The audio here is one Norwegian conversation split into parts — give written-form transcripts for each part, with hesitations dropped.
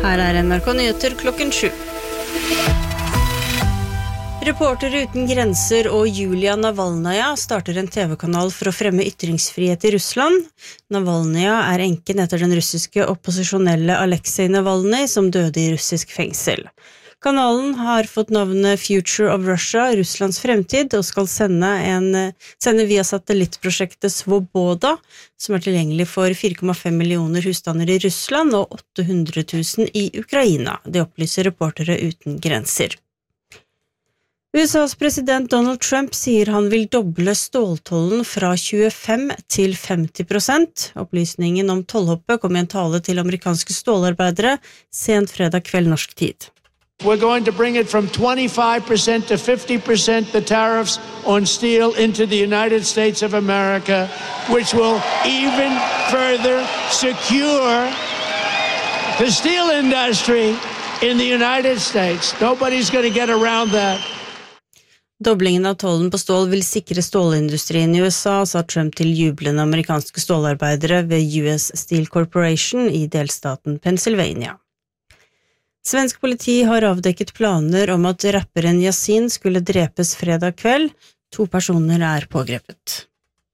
Her NRK Nyheter klokken 7. Reportere uten grenser og Julia Navalnaya starter en TV-kanal for å fremme ytringsfrihet i Russland. Navalnaya enken etter den russiske opposisjonelle Alexei Navalny som døde i russisk fengsel. Kanalen har fått navnet Future of Russia, Russlands fremtid, og skal sende via satellittprosjektet Svoboda, som tilgjengelig for 4,5 millioner husstander i Russland og 800 000 i Ukraina. Det opplyser reportere uten grenser. USAs president Donald Trump sier han vil doble ståltollen fra 25 til 50%. Opplysningen om tollhoppet kom i en tale til amerikanske stålarbeidere sent fredag kveld norsk tid. We're going to bring it from 25% to 50% the tariffs on steel into the United States of America, which will even further secure the steel industry in the United States. Nobody's going to get around that. Doblingen av tollen på stål vil sikre stålindustrien i USA, sa Trump til jublende amerikanske stålarbeidere ved US Steel Corporation i delstaten Pennsylvania. Svensk politi har avdekket planer om at rapperen Yasin skulle drepes fredag kveld. 2 personer pågrepet.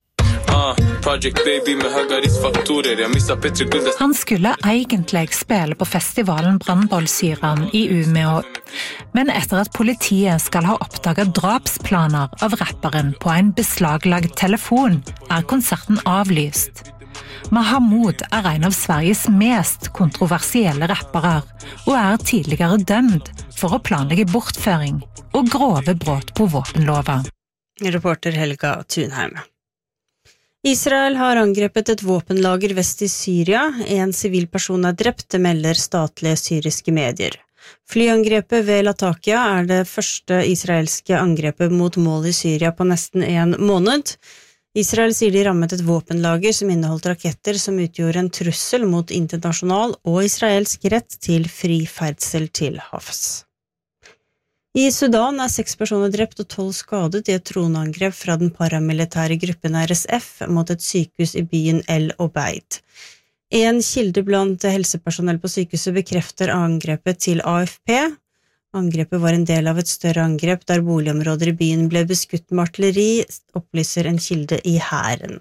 Han skulle egentlig spille på festivalen Brannbollsyran i Umeå, men etter at politiet skal ha oppdaget drapsplaner av rapperen på en beslaglagt telefon, konserten avlyst. Mahamud en av Sveriges mest kontroversielle rappere, og tidligere dømt for å planlegge bortføring og grove brudd på våpenloven. Reporter Helga Thunheim. Israel har angrepet et våpenlager vest i Syria. En sivilperson drept, det melder statlige syriske medier. Flyangrepet ved Latakia det første israelske angrepet mot mål i Syria på nesten 1 måned. Israel sier de rammet et våpenlager som inneholdt raketter som utgjorde en trussel mot internasjonal og israelsk rett til fri ferdsel til havs. I Sudan 6 personer drept og 12 skadet i et droneangrep fra den paramilitære gruppen RSF mot et sykehus i byen El Obeid. En kilde blant helsepersonell på sykehuset bekrefter angrepet til AFP. Angrepet var en del av et større angrep der boligområder i byen ble beskutt med artilleri, opplyser en kilde i hæren.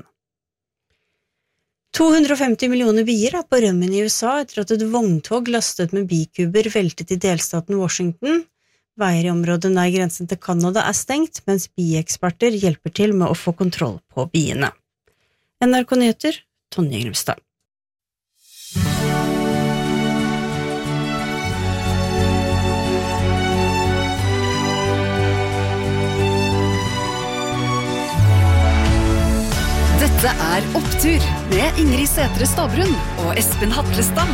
250 millioner bier på rømmen i USA etter at et vogntog lastet med bikuber veltet i delstaten Washington. Veier i området nær grensen til Canada stengt, mens bieksperter hjelper til med å få kontroll på biene. NRK Nyheter, Tonje Grimstad. Dette Opptur med Ingrid Sætre Stavrum og Espen Hatlestad.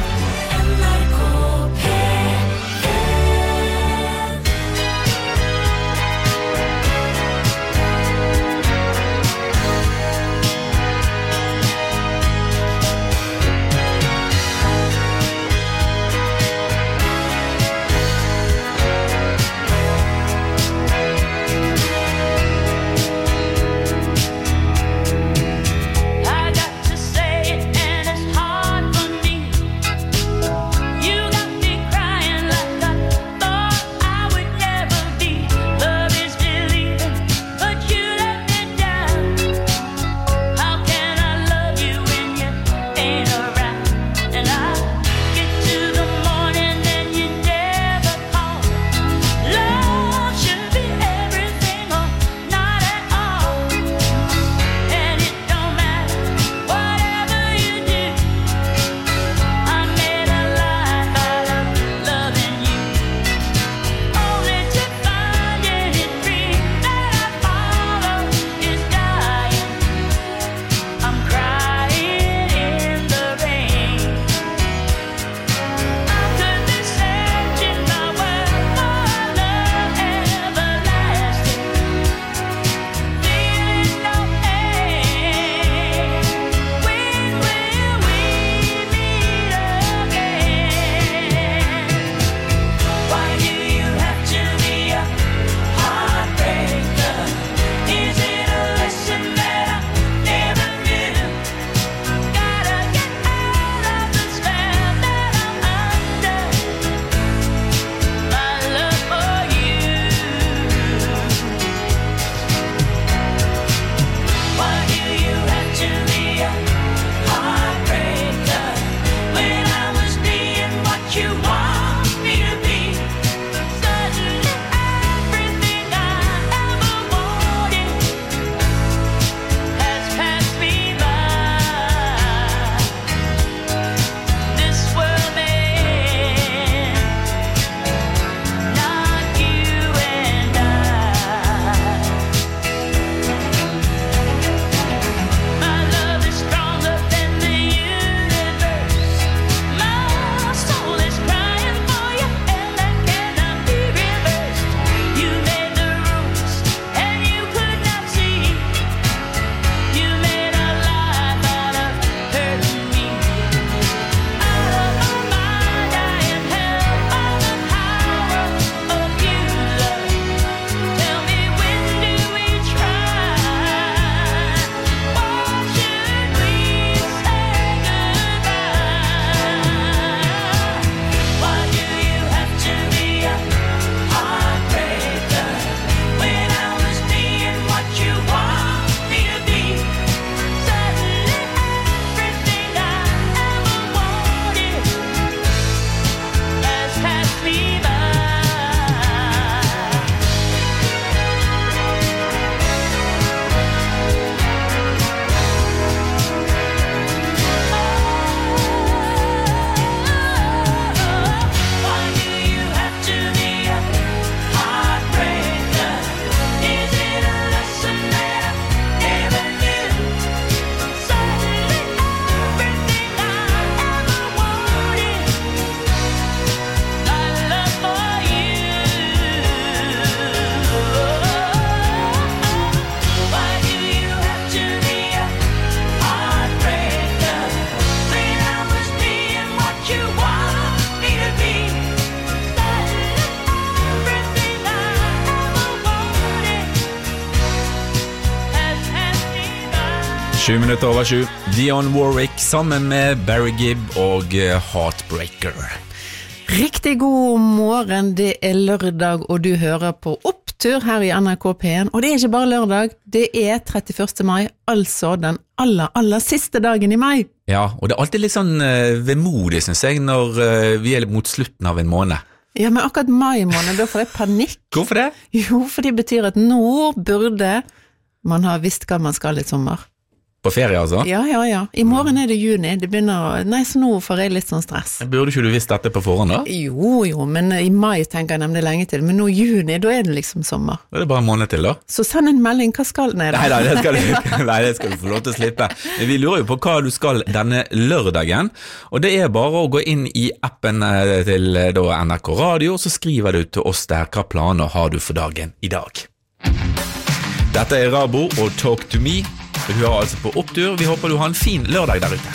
7:07. Dionne Warwick sammen med Barry Gibb og Heartbreaker. Riktig god morgen, det lørdag, og du hører på Opptur her i NRK P1. Og det ikke bare lørdag, det 31. mai, altså den aller siste dagen i mai. Ja, og det alltid litt sånn vemodig, synes jeg, når vi mot slutten av en måned. Ja, men akkurat mai-måned, da får jeg panikk. Hvorfor det? Jo, for det betyr at nå burde man ha visst hva man skal i sommer. På ferie, altså? Ja. I morgen det juni, det begynner... Nei, så nå får jeg litt sånn stress. Burde ikke du visst dette på forhånd da? Jo, men i mai tenker jeg nemlig lenge til. Men nå juni, da det liksom sommer. Da det bare en måned til da? Så send en melding, hva skal... Nei, det skal du få lov til å slippe. Vi lurer jo på hva du skal denne lørdagen, og det bare å gå inn i appen til NRK Radio, så skriver du til oss der hva planer har du for dagen i dag. Dette Rabo og Talk to Me. Du hører altså på Opptur. Vi håper du har en fin lørdag der ute.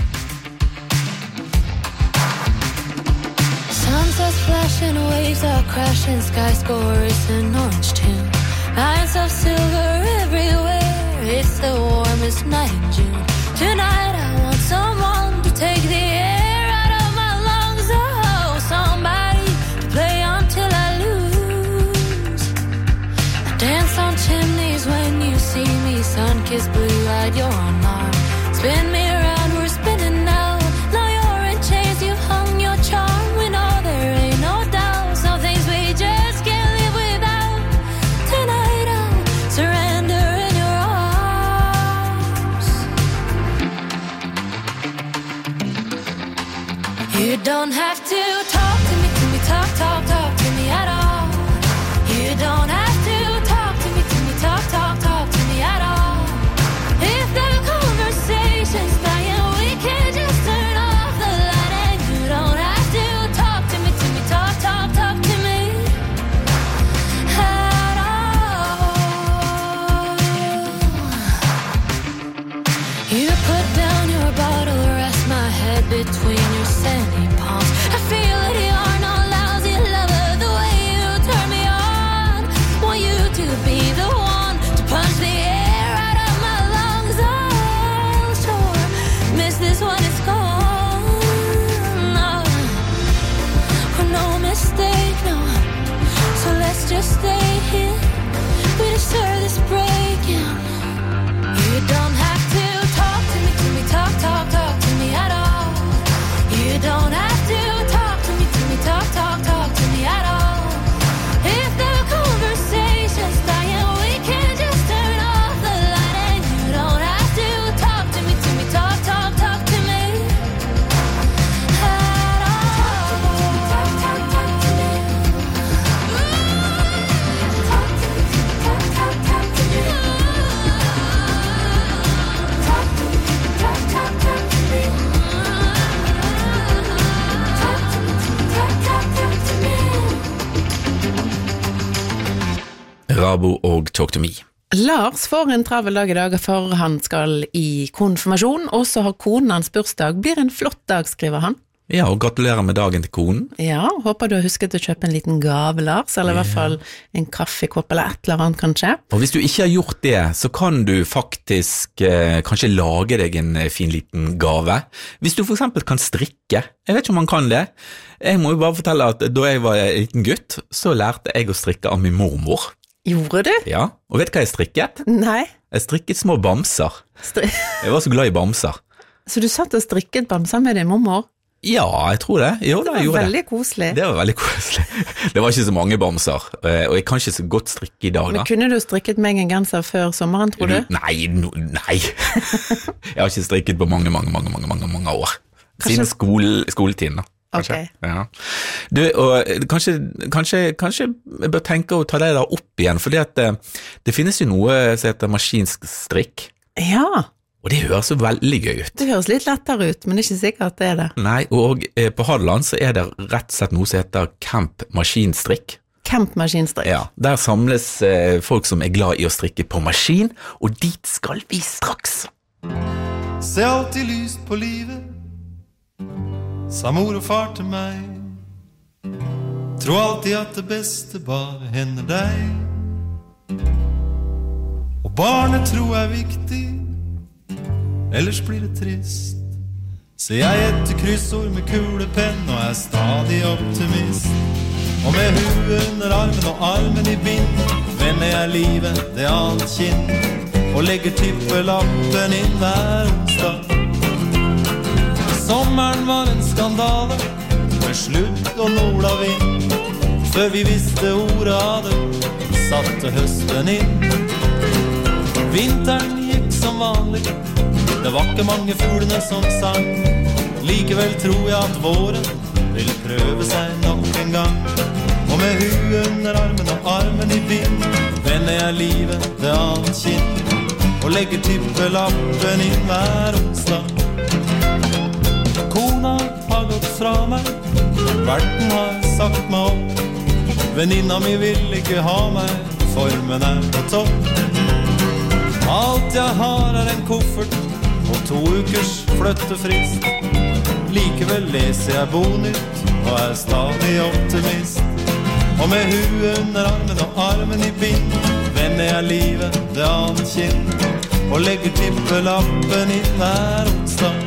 Sunsets flashing, waves are crashing, sky scores an orange tune. Lines of silver everywhere, it's the warmest night in June. Tonight I want someone to take the air out of my lungs. Oh, somebody to play until I lose. I dance on chimneys when you see me, sun-kissed blue-eyed, you're on arm. Spin me around, we're spinning now. Now you're in chains, you've hung your charm. We know there ain't no doubt, some things we just can't live without. Tonight I'll surrender in your arms. You don't have to talk to me, talk to me at all. You don't have to talk to me, talk to me at all. If the conversation's dying, we can just turn off the light. And you don't have to talk to me, talk to me at all. You put down your bottle, rest my head between your sandy palms. I feel that you're no lousy lover, the way you turn me on. Want you to be the one to punch the air out of my lungs. I'll sure miss this when it's gone. No mistake, no. So let's just stay here. We deserve this break-in. You don't have to talk to me, talk to me at all. You don't have to talk to me, talk to me at all. If the conversation's dying, we can just turn off the light. And you don't have to talk to me, talk to me at all. Talk to me. Rabo og Talk to Me. Lars får en travel dag i dag, for han skal i konfirmasjon, og så har konen hans bursdag. Blir en flott dag, skriver han. Ja, og gratulerer med dagen til konen. Ja, håper du har husket å kjøpe en liten gave, Lars, eller i hvert fall en kaffekopp eller et eller annet, kanskje. Og hvis du ikke har gjort det, så kan du faktisk kanskje lage deg en fin liten gave. Hvis du for eksempel kan strikke, jeg vet ikke om man kan det. Jeg må jo bare fortelle at da jeg var en liten gutt, så lærte jeg å strikke av min mormor. Gjorde du? Ja, og vet du hva jeg strikket? Nei. Jeg strikket små bamser. Jeg var så glad i bamser. Så du satt og strikket bamser med din mormor? Ja, jeg tror det. Jo, det var veldig koselig. Det var veldig koselig. Det var ikke så mange bamser, og jeg kan ikke så godt strikke i dag da. Men kunne du strikket meg en genser før sommeren, tror du? Nei. Jeg har ikke strikket på mange år. Siden skoletiden da. Kanskje. Okay. Ja. Du, og kanskje jeg bør tenke å ta det der opp igjen, fordi at det finnes jo noe som heter maskinsk strikk. Ja. Og det høres så veldig gøy ut. Det høres litt lettere ut, men det er ikke sikkert at det er det. Nei, og på Hadeland så er det rett og slett noe som heter Camp Maskinstrikk. Camp Maskinstrikk? Ja, der samles folk som er glad i å strikke på maskin, og dit skal vi straks. Se alltid lyst på livet, sa mor og far til meg. Tro alltid at det beste bare hender deg. 'Barnetro viktig, ellers blir det trist. Så jeg etter kryssord med kulepenn og stadig optimist. Og med huet under armen og armen I bind vender jeg livet det annet kinn og legger tippelappen inn hver onsdag. Sommeren var en skandale med sludd og nordavind. Før vi visste ordet av det, satte høsten inn. Vinteren gikk som vanlig, det var ikke mange fuglene som sang. Likevel tror jeg at våren vil prøve seg nok en gang. Og med huet under armen og armen I bind vender jeg livet det annet kinn og legger tippelappen inn hver onsdag. Kona har gått fra meg, verden har sagt meg opp. Venninna mi vil ikke ha meg, formen på topp. Alt jeg har en koffert og 2 ukers flyttefrist. Likevel leser jeg Bonytt og stadig optimist. Og med huet under armen og armen I bind vender jeg livet det annet kinn og legger tippelappen inn hver onsdag.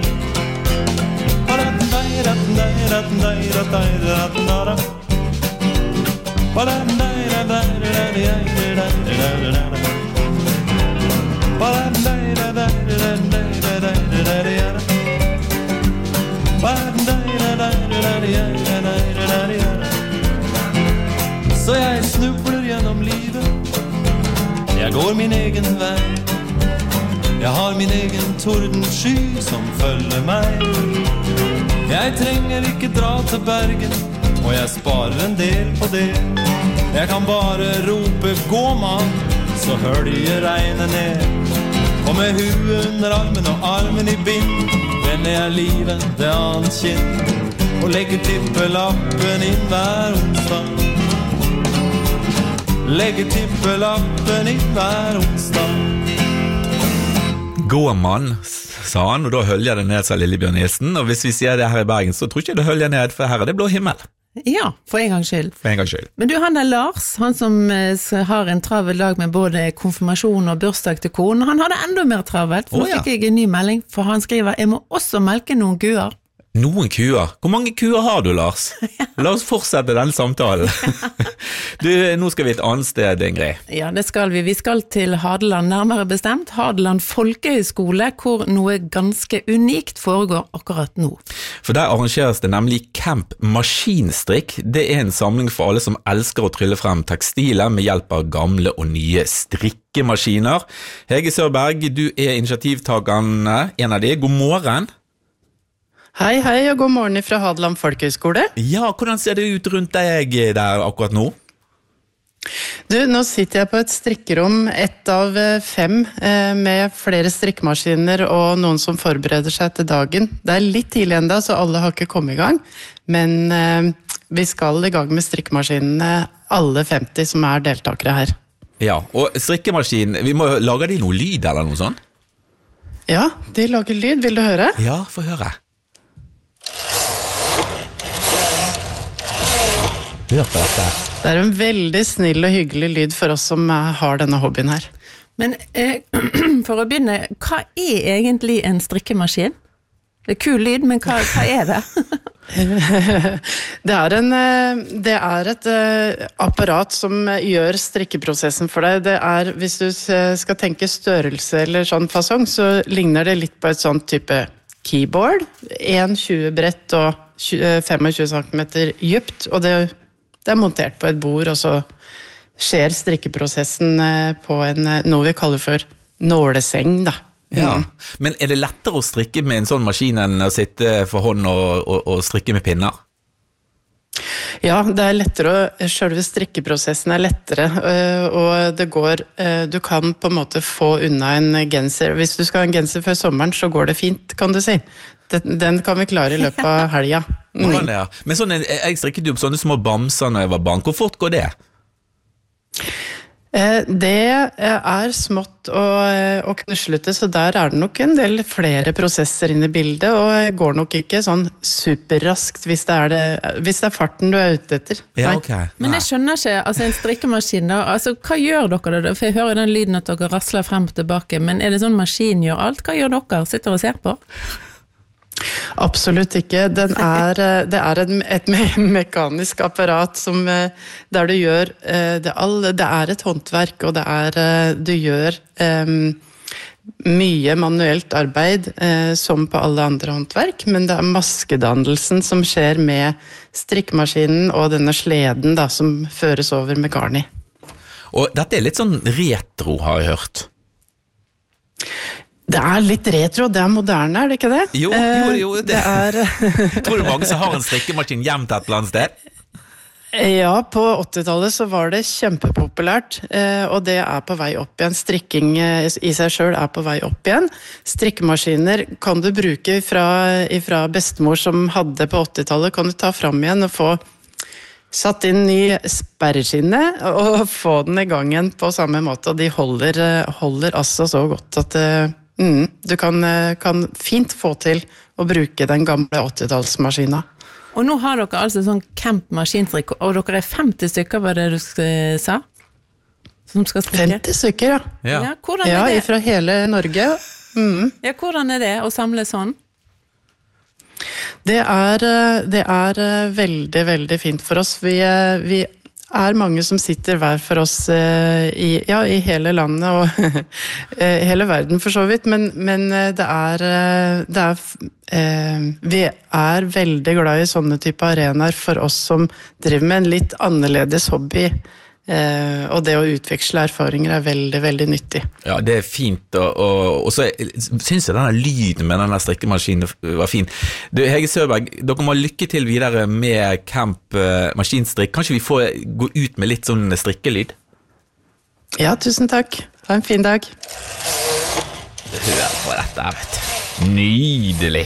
Så jeg snubler gjennom livet, jeg går min egen vei. Jeg har min egen tordensky som følger meg. Jeg trenger ikke dra til Bergen, og jeg sparer en del på det. Jeg kan bare rope gå mann, så høljer regnet ned. Og med huet under armen og armen I bind vender jeg livet det annet kinn og legger tippelappen inn hver onsdag. Legger tippelappen inn hver onsdag. Gå mann, sa han, og da hølger det ned, sa Lillebjørn Nielsen. Og hvis vi sier det her I Bergen, så tror ikke det hølger ned, for her det blå himmel. Ja, for en gangs skyld. For en gangs skyld. Men du, han Lars, han som har en travel dag med både konfirmasjon og bursdag til konen, han hadde enda mer travelt, for nå fikk jeg en ny melding, for han skriver, jeg må også melke noen kuer. Noen kuer? Hvor mange kuer har du, Lars? La oss fortsette denne samtalen. Nå skal vi et annet sted, Ingrid. Ja, det skal vi. Vi skal til Hadeland, nærmere bestemt Hadeland Folkehøgskole, hvor noe ganske unikt foregår akkurat nå. For der arrangeres det nemlig Camp Maskinstrikk. Det en samling for alle som elsker å trylle frem tekstiler med hjelp av gamle og nye strikkemaskiner. Hege Sørberg, du initiativtakerne, en av de. God morgen. Hei, hei, og god morgen fra Hadeland Folkehøgskole. Ja, hvordan ser det ut rundt deg der akkurat nå? Du, nå sitter jeg på et strikkerom, 1 av 5, med flere strikkemaskiner og noen som forbereder seg til dagen. Det litt tidlig enda, så alle har ikke kommet I gang, men vi skal I gang med strikkemaskinene, alle 50 som deltakere her. Ja, og strikkemaskin, vi må lage de noe lyd eller noe sånt? Ja, de lager lyd, vil du høre? Ja, få høre. Hør på dette. Det en veldig snill og hyggelig lyd for oss som har denne hobbyen her. Men for å begynne, hva egentlig en strikkemaskin? Det kul lyd, men hva det? Det et apparat som gjør strikkeprosessen for deg. Det hvis du skal tenke størrelse eller sånn fasong, så ligner det litt på et sånt type keyboard. 1,20 brett og 25 cm djupt, og det montert på et bord, og så skjer strikkeprosessen på noe vi kaller for nåleseng, da. Ja, men det lettere å strikke med en sånn maskin enn å sitte for hånd og strikke med pinner? Ja, det lettere, selve strikkeprosessen lettere, og det går, du kan på en måte få unna en genser. Hvis du skal ha en genser før sommeren, så går det fint, kan du si. Den kan vi klare I løpet av helga. Ja. Men sånn, jeg strikket jo opp sånne små bamser når jeg var barn. Hvor fort går det? Det smått og knuslete, så der det nok en del flere prosesser inne I bildet, og går nok ikke sånn superraskt hvis det farten du ute etter. Ja, okay. Men jeg skjønner ikke, altså en strikkemaskin da, altså hva gjør dere da? For jeg hører den lyden at dere rasler frem og tilbake, men det sånn maskin gjør alt? Hva gjør dere? Sitter og ser på? Absolutt ikke. Det et mekanisk apparat som, der du gjør det et håndverk, og du gjør mye manuelt arbeid som på alle andre håndverk, men det maskedannelsen som skjer med strikkemaskinen og denne sleden da, som føres over med garn I. Og dette litt sånn retro, har jeg hørt. Det litt retro, det moderne, det ikke det? Jo, det Tror du mange som har en strikkemaskin gjemt et eller annet sted? Ja, på 80-tallet så var det kjempepopulært, og det på vei opp igjen. Strikking I seg selv på vei opp igjen. Strikkemaskiner kan du bruke fra bestemor som hadde på 80-tallet, kan du ta fram igjen og få satt inn ny sperreskinne og få den I gang igjen på samme måte, og de holder altså så godt at du kan fint få til å bruke den gamle 80-tallsmaskina. Og nå har dere altså sånn camp-maskinstrikk, og dere 50 stykker, var det du sa? Som skal strikke? 50 stykker, ja. Ja, hvordan det? Fra hele Norge. Ja, hvordan det å samle sånn? Det veldig, veldig fint for oss. Vi mange som sitter hver for oss I hele landet og hele verden for så vidt, men vi veldig glad I sånne type arenaer for oss som driver med en litt annerledes hobby, og det å utveksle erfaringer veldig, veldig nyttig. Ja, det fint, og så synes jeg denne lyden med denne strikkemaskinen var fin. Du, Hege Søberg, dere må lykke til videre med Camp Maskinstrikk. Kanskje vi får gå ut med litt sånn strikkelyd? Ja, tusen takk. Ha en fin dag. Hør på dette, vet du. Nydelig.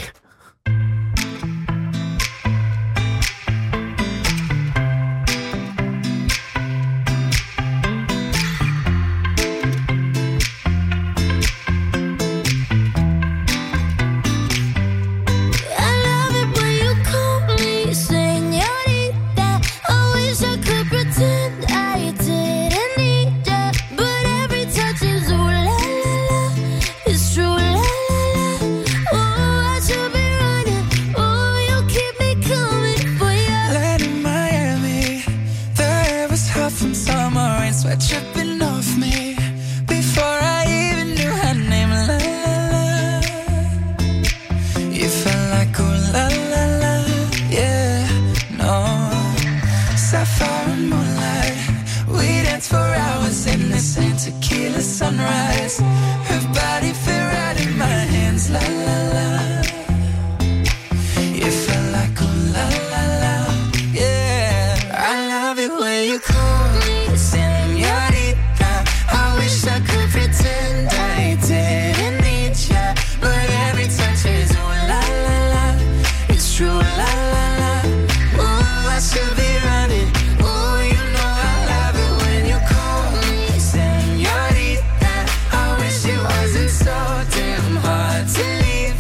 To leave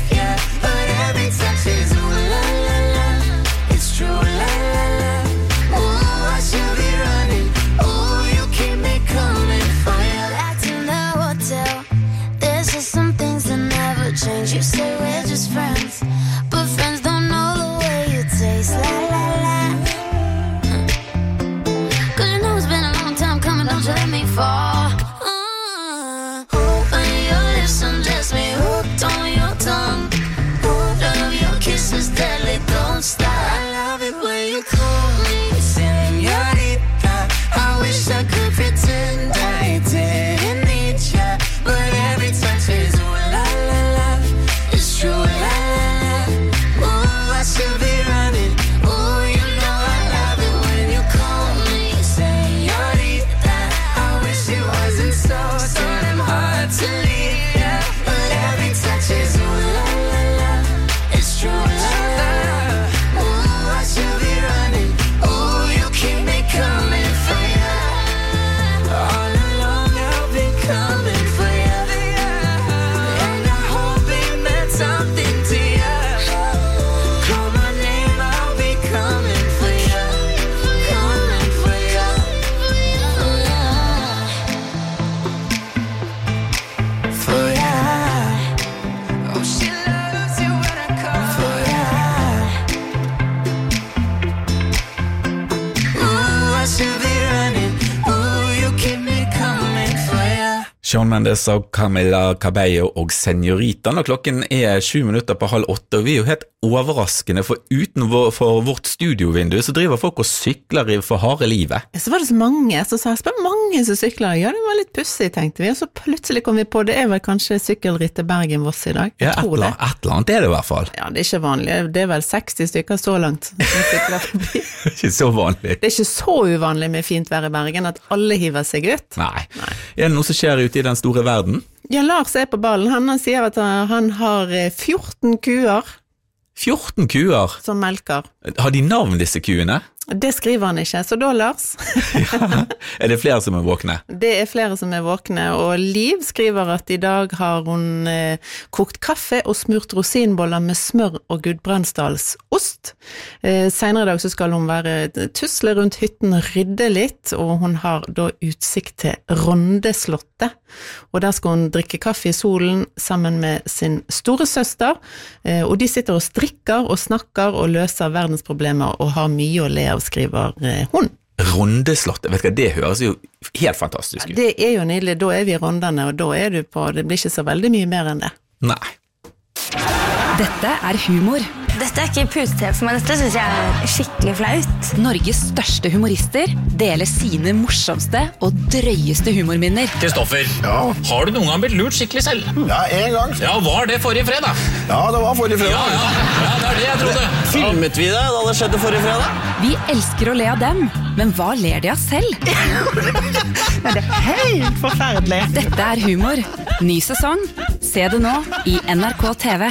Shawn Mendes og Camila Cabello og Senorita. Når klokken 7:07, og vi jo helt overraskende, for utenfor vårt studiovindu så driver folk og sykler for harde livet. Så var det så mange som sa, mange som sykler. Ja, det var litt pussig, tenkte vi. Og så plutselig kom vi på, det vel kanskje sykkelritt til Bergen-Voss i dag. Ja, et eller annet det i hvert fall. Ja, det ikke vanlig. Det vel 60 stykker så langt som sykler forbi. Det ikke så vanlig. Det ikke så uvanlig med fint vær i Bergen at alle hiver seg ut. Nei. Det noe som skjer ute i den store verden? Ja, Lars på ballen. Han sier at han har 14 kuer. 14 kuer? Som melker. Har de navn, disse kuene? Det skriver han ikke, så da, Lars. Ja. Det flere som våkne? Det flere som våkne, og Liv skriver at i dag har hun kokt kaffe og smurt rosinboller med smør og Gudbrandsdals ost. Senere i dag så skal hun tusle rundt hytten, rydde litt, og hun har da utsikt til Rondeslottet. Og der skal hun drikke kaffe i solen sammen med sin store søster, og de sitter og strikker og snakker og løser verdensproblemer og har mye å le av, skriver hun. Rondeslottet, vet du hva, det høres jo helt fantastisk ut. Det jo nydelig, da vi i Rondene, og da du på, det blir ikke så veldig mye mer enn det. Nei. Dette humor. Dette ikke putetreff, men dette synes jeg skikkelig flaut. Norges største humorister deler sine morsomste og drøyeste humorminner. Kristoffer, har du noen gang blitt lurt skikkelig selv? Ja, en gang. Ja, var det forrige fredag? Ja, det var forrige fredag. Ja, det det jeg trodde. Filmet vi det da det skjedde forrige fredag? Vi elsker å le av dem, men hva ler de av selv? Men det helt forferdelig. Dette humor. Ny sesong. Se det nå i NRK TV.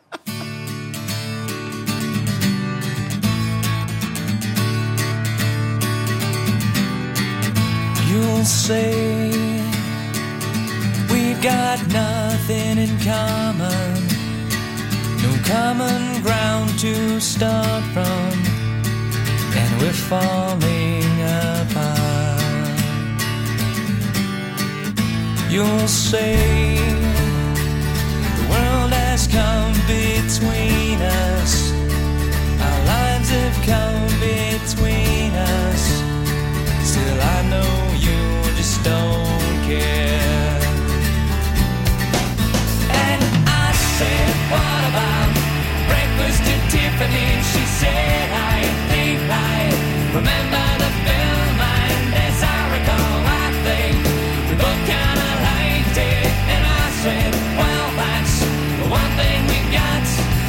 You'll say we've got nothing in common, no common ground to start from, and we're falling apart. You'll say the world has come between us, our lives have come between us. Still I know you just don't care. And I said, what about breakfast at Tiffany? She said, I think I remember the film, and as I recall, I think we both kinda liked it. And I said, well, that's the one thing we got.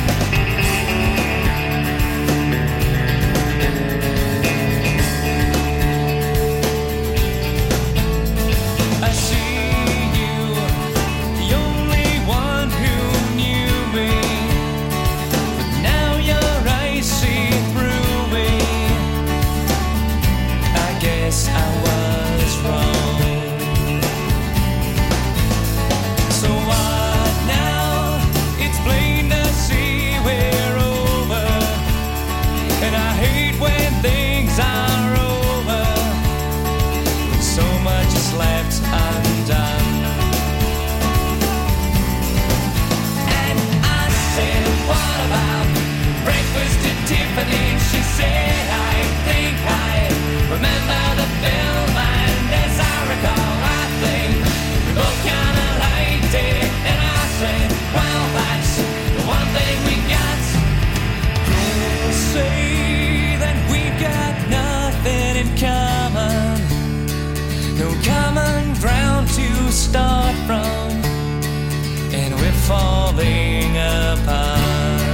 She said, I think I remember the film, and as I recall, I think we both kinda liked it. And I said, well, that's the one thing we got. You'll say that we've got nothing in common, no common ground to start from, and we're falling apart.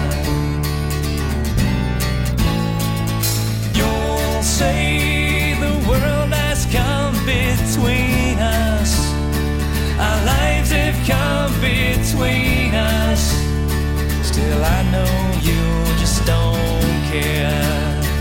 Say the world has come between us, our lives have come between us. Still I know you just don't care.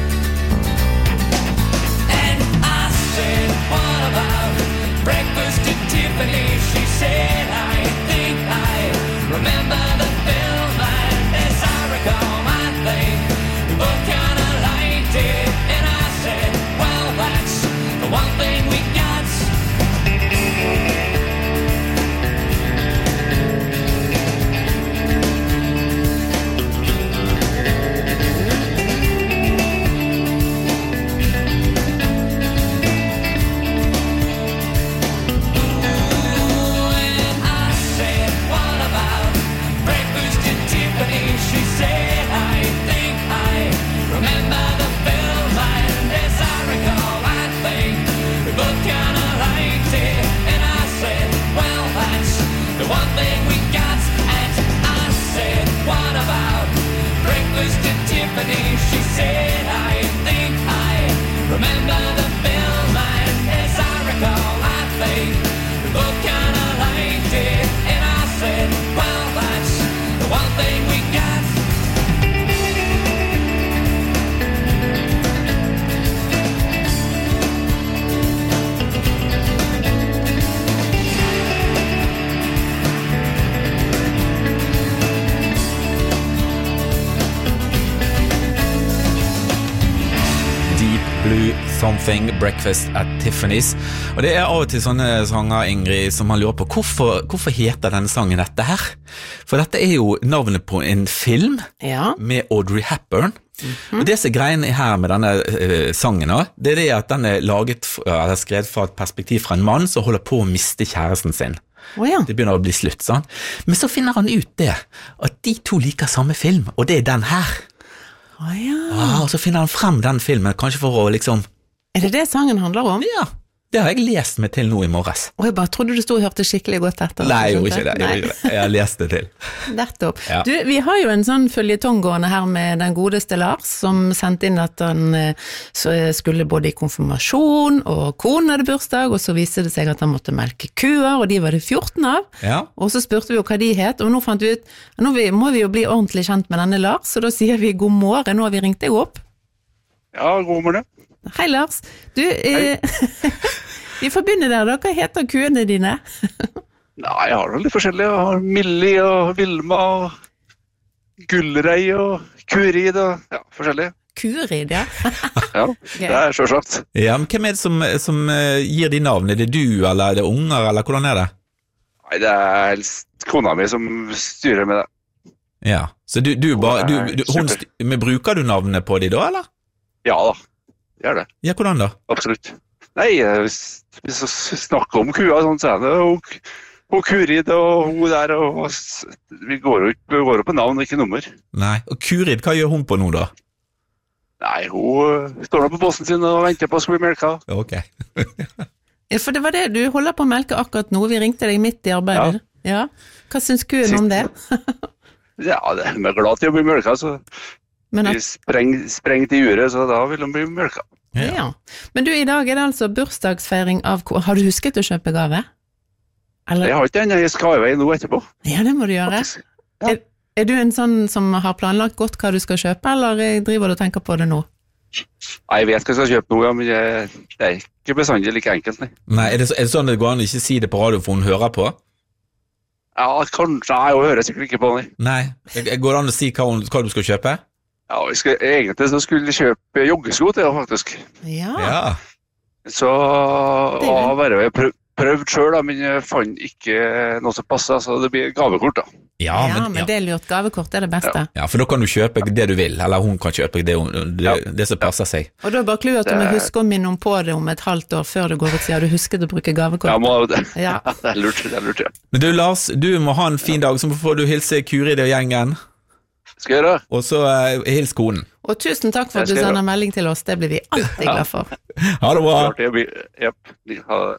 And I said, what about breakfast at Tiffany? She said, I think I remember the film, and as I recall, I think we both kinda liked it. Well, that's the one thing we got. Something, Breakfast at Tiffany's. Og det av og til sånne sanger, Ingrid, som man lurer på, hvorfor heter denne sangen dette her? For dette jo navnet på en film med Audrey Hepburn. Og det som greien her med denne sangen, det det at den skrevet fra et perspektiv fra en mann som holder på å miste kjæresten sin. Det begynner å bli slutt, sånn. Men så finner han ut det, at de to liker samme film, og det den her. Og så finner han frem den filmen, kanskje for å liksom... det det sangen handler om? Ja, det har jeg lest meg til nå i morges. Og jeg bare trodde du stod og hørte skikkelig godt etter. Nei, jeg gjorde ikke det. Jeg har lest det til. Nettopp. Du, vi har jo en sånn føljetong gående her med den godeste Lars, som sendte inn at han skulle både i konfirmasjon, og konen hadde bursdag, og så viste det seg at han måtte melke kuer, og de var det 14 av. Og så spurte vi jo hva de het, og nå fant vi ut, nå må vi jo bli ordentlig kjent med denne Lars, så da sier vi god morgen, nå har vi ringt deg opp. Ja, god morgen. Hei Lars, du, vi får begynne der da, hva heter kuene dine? Nei, jeg har litt forskjellige, jeg har Millie og Vilma og Gullrei og Kurid og forskjellige. Kurid, ja. Ja, det selvsagt. Ja, men hvem det som gir de navn? Det du, eller det unger, eller hvordan det? Nei, det kona mi som styrer med det. Ja, så men bruker du navnet på de da, eller? Ja da. Gjør det. Ja, hvordan da? Absolutt. Nei, hvis vi snakker om kua, sånn, så det hun Kurid og hun der, og vi går opp på navn, ikke nummer. Nei, og Kurid, hva gjør hun på nå da? Nei, hun står da på posten sin og venter på å skulle bli melka. Ok. For det var det, du holder på å melke akkurat nå, vi ringte deg midt i arbeidet. Ja. Hva synes kuen om det? Ja, de glad til å bli melka, så... De sprengt i uret, så da vil de bli mørka. Ja. Men du, i dag det altså bursdagsfeiring av... Har du husket å kjøpe gave? Eller? Jeg har ikke den, jeg skal i vei nå etterpå. Ja, det må du gjøre. Ja. Er du en sånn som har planlagt godt hva du skal kjøpe, eller driver du og tenker på det nå? Nei, jeg vet hva jeg skal kjøpe nå, ja, men det ikke bestandig like enkelt, nei. Nei, er det sånn det går an å ikke si det på radio for hun hører på? Ja, kanskje, nei, hun hører sikkert ikke på, nei. Nei, går det an å si hva du skal kjøpe? Ja, egentlig så skulle jeg kjøpe joggesko til, faktisk. Ja. Så har jeg prøvd selv, da, men jeg fant ikke noe som passet, så det blir gavekort, da. Ja, men det lurt. Gavekort det beste. Ja, for da kan du kjøpe det du vil, eller hun kan kjøpe det som passer seg. Og da bare kluer at du må huske å minne om på det om et halvt år før du går ut, siden du husket å bruke gavekort. Ja, det lurt, ja. Men du, Lars, du må ha en fin dag, så får du hilse Kurid og gjengen. Skal jeg gjøre. Og så hils konen. Og tusen takk for at du sender melding til oss, det blir vi alltid glad for. Ha det bra. Ha det.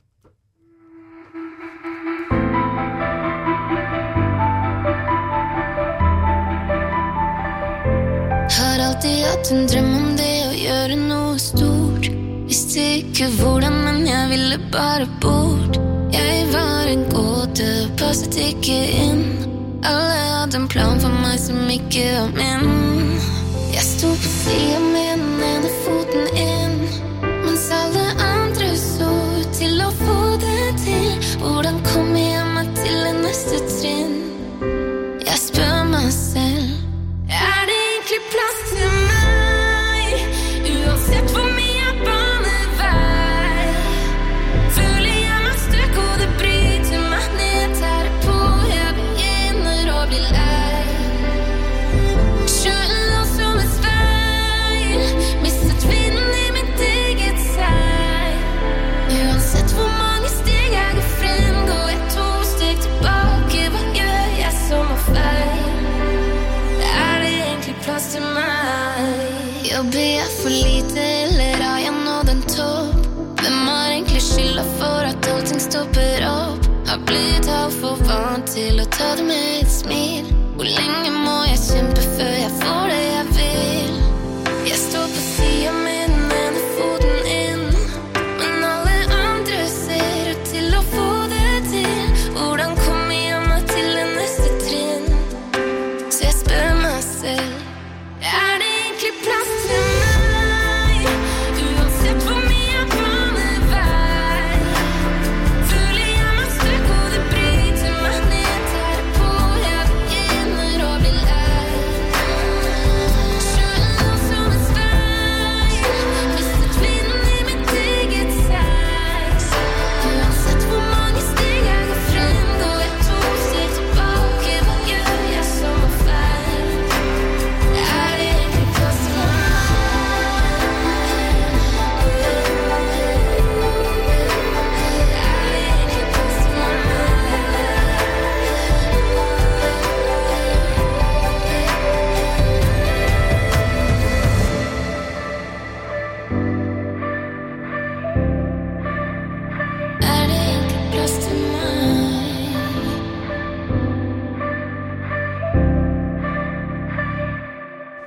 Har alltid hatt en drøm om det å gjøre noe stort. Visste ikke hvordan, men jeg ville bare bort. Jeg var en gåte, passet ikke inn. Alle hadde en plan for meg som ikke var min. Jeg sto på siden med den ene foten inn, mens alle andre så ut til å få det til. Hvordan kommer jeg meg til det neste trinn? Jeg spør meg selv, er det egentlig plass til meg? Uansett hvor mye jeg baner vei, føler jeg meg støk og det bryter meg ned. Tar det på, jeg begynner å bli lei. Kjølen og som et speil, mistet vinden i mitt eget seg. Uansett hvor mange steg jeg går frem, går jeg 2 steg tilbake. Hva gjør jeg som er feil? Er det egentlig plass til meg? Jobber jeg for lite, eller har jeg nådd en topp? Hvem har egentlig skylda for at allting stopper opp? Har blitt for vant til å ta det med et smil. Hvor lenge må jeg kjempe før jeg får det jeg vil? Jeg står på siden med den ene foten inn, men alle andre ser ut til å få det til. Hvordan kommer jeg meg til det neste trinn? Så jeg spør meg selv, er det egentlig plass til meg? Uansett hvor mye jeg baner vei, føler jeg meg støk og det bryter meg ned. Tar det på, jeg begynner å bli lei.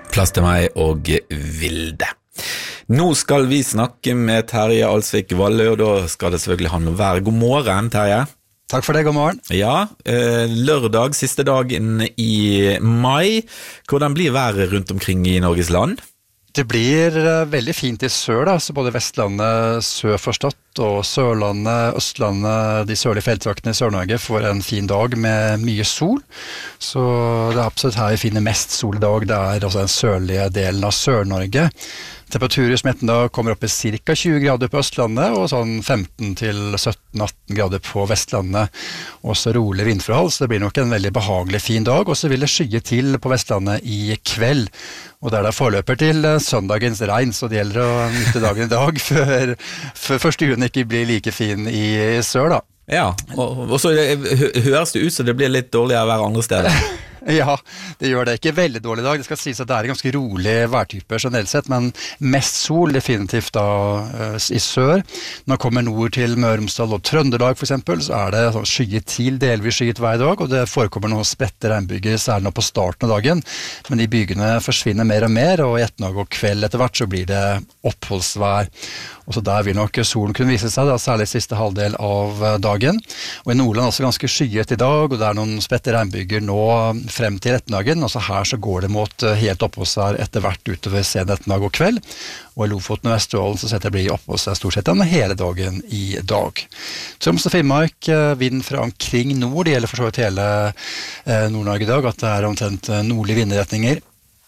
Plass til meg og Vilde. Nå skal vi snakke med Terje Alsvik Valle, og da skal det selvfølgelig handle om vær. God morgen, Terje. Takk for det, god morgen. Ja, lørdag, siste dagen i mai. Hvordan blir været rundt omkring i Norges land? Det blir veldig fint i sør, da, så både Vestlandet sør for Stad og Sørlandet, Østlandet, de sørlige feltvaktene i Sør-Norge får en fin dag med mye sol. Så det er absolutt her vi finner mest sol i dag, det er også den sørlige delen av Sør-Norge. Temperaturer som ettermiddag kommer opp i ca. 20 grader på Østlandet og sånn 15 til 17-18 grader på Vestlandet. Også rolig vindforhold, så det blir nok en veldig behagelig fin dag, og så vil det skye til på Vestlandet i kveld. Og der det forløper til søndagens regn, så det gjelder å nytte dagen i dag før første juni ikke blir like fin i sør, da. Ja, og så høres det ut så det blir litt dårligere vær andre steder. Ja, det gjør det. Ikke veldig dårlig dag. Det skal sies at det er en ganske rolig værtype generelt sett, men mest sol definitivt da i sør. Når man kommer nord til Møre og Romsdal og Trøndelag for eksempel, så er det sånn skyet til, delvis skyet hver dag, og det forekommer noen spredte regnbyger, særlig nå på starten av dagen, men de bygene forsvinner mer og mer, og i ettermiddag og kveld etter hvert så blir det oppholdsvær. Og så der vil nok solen kunne vise seg, da, særlig siste halvdel av dagen. Og i Nordland også ganske skyet i dag, og det er noen spredte regnbyger nå frem til ettermiddagen, og så her så går det mot helt oppholdsvær etter hvert utover sen ettermiddag og kveld. Og i Lofoten og Vesterålen så setter det bli oppholdsvær stort sett den hele dagen i dag. Troms og Finnmark, vind fra omkring nord, det gjelder for så vidt hele Nord-Norge i dag, at det er omtrent nordlige vindretninger.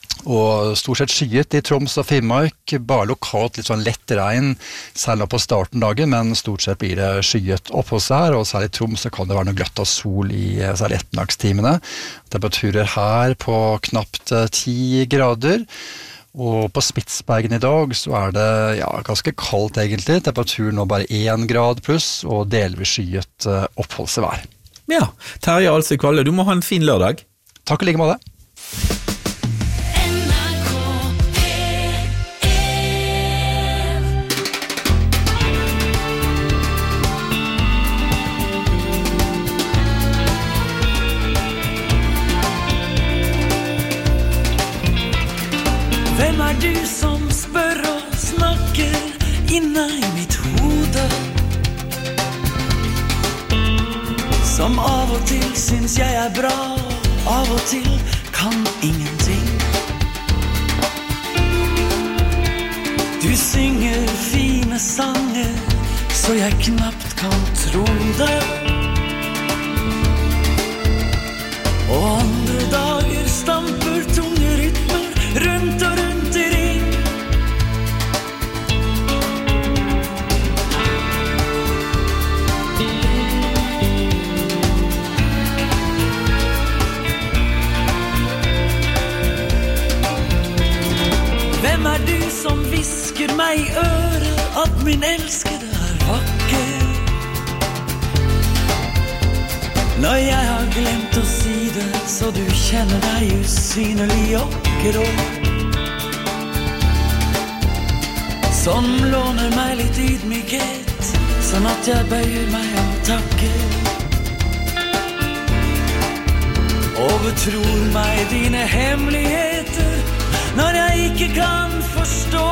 Og stort sett skyet i Troms og Finnmark, bare lokalt litt sånn lett regn, særlig på starten dagen, men stort sett blir det skyet oppholdsvær, og særlig i Troms så kan det være noe gløtt av sol i særlig ettermiddagstimene. Temperaturer her på knapt 10 grader, og på Spitsbergen i dag så er det ganske kaldt egentlig, temperaturen nå bare 1 grad pluss, og delvis skyet oppholdsvær. Ja, Terje Alsvik Valle, du må ha en fin lørdag. Takk og like måte. Hvem er du som spør og snakker inne i mitt hode? Som av og til syns jeg er bra, av og til kan ingenting. Du synger fine sanger, så jeg knapt kan tro det. Og andre dager stamper tunge rytmer rundt og rundt i ring. Hvem er du som visker meg i øret at min elskede er vakker? Når jeg har glemt å si det, så du kjenner deg usynlig og grå. Som låner meg litt ydmykhet, sånn at jeg bøyer meg og takker. Og betror meg dine hemmeligheter, når jeg ikke kan forstå.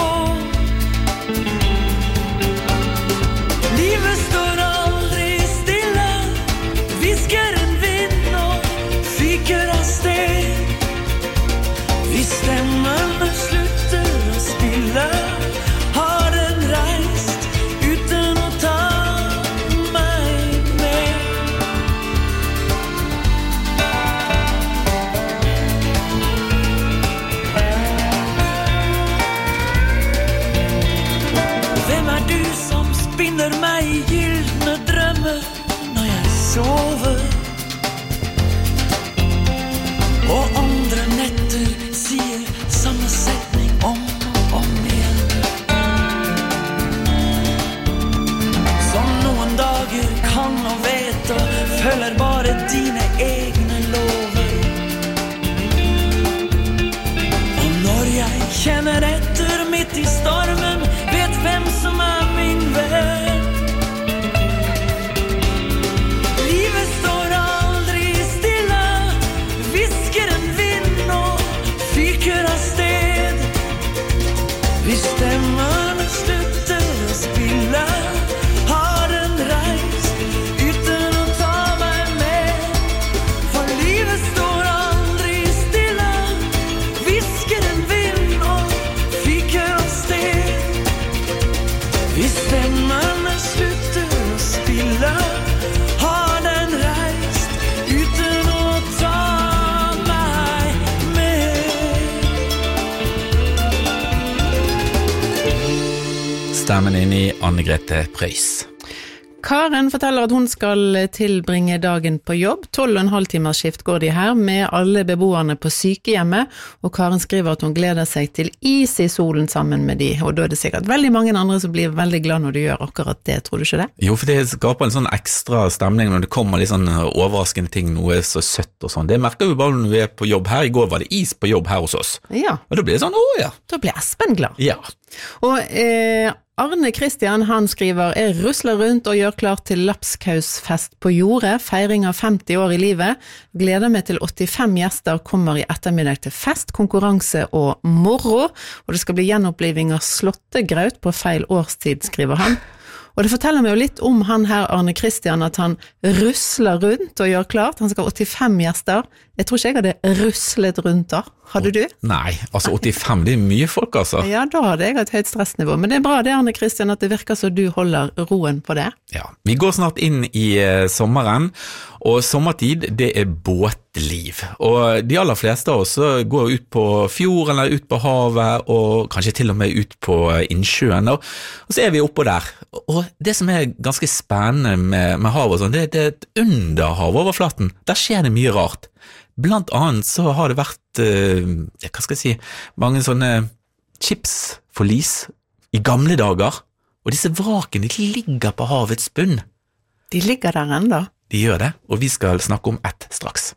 Livet står aldri stille, visker en vind og fyker av sted. Hvis stemmene slutter å spille, har den reist uten å ta meg med. Hvem er du som spinner meg i gyldne drømmer når jeg sover? Og andre netter sier samme stemmen inn I Anne-Grete Preus. Karen forteller at hun skal tilbringe dagen på jobb. 12,5 timers skift går de her med alle beboerne på sykehjemmet, og Karen skriver at hun gleder seg til is I solen sammen med de, og da det sikkert veldig mange andre som blir veldig glad når de gjør akkurat det, tror du ikke det? Jo, for det skaper en sånn ekstra stemning når det kommer litt sånn overraskende ting, noe så søtt og sånn. Det merker vi bare når vi på jobb her. I går var det is på jobb her hos oss. Ja. Og da blir det sånn, ja. Da blir Espen glad. Ja. Og Arne Kristian, han skriver, rusler rundt og gjør klart til lapskausfest på jordet, feiring av 50 år I livet, gleder meg til 85 gjester kommer I ettermiddag til fest, konkurranse og moro, og det skal bli gjenoppliving av slåttegraut på feil årstid, skriver han. Og det forteller meg jo litt om han her, Arne Kristian, at han rusler rundt og gjør klart. Han skal ha 85 gjester. Jeg tror ikke jeg hadde ruslet rundt da. Hadde du? Nei, altså 85, det mye folk altså. Ja, da hadde jeg et høyt stressnivå. Men det bra det, Arne Kristian, at det virker så du holder roen på det. Ja, vi går snart inn I sommeren, og sommertid, det båtliv. Og de aller fleste av oss går ut på fjorden eller ut på havet, og kanskje til og med ut på innsjøen, og så vi oppå der. Og det som ganske spennende med havet og sånn, det et under havoverflaten. Der skjer det mye rart. Blant annet så har det vært, hva skal jeg si, mange sånne chipsforlis I gamle dager, og disse vrakene de ligger på havets bunn. De ligger der enda. De gjør det, og vi skal snakke om ett straks.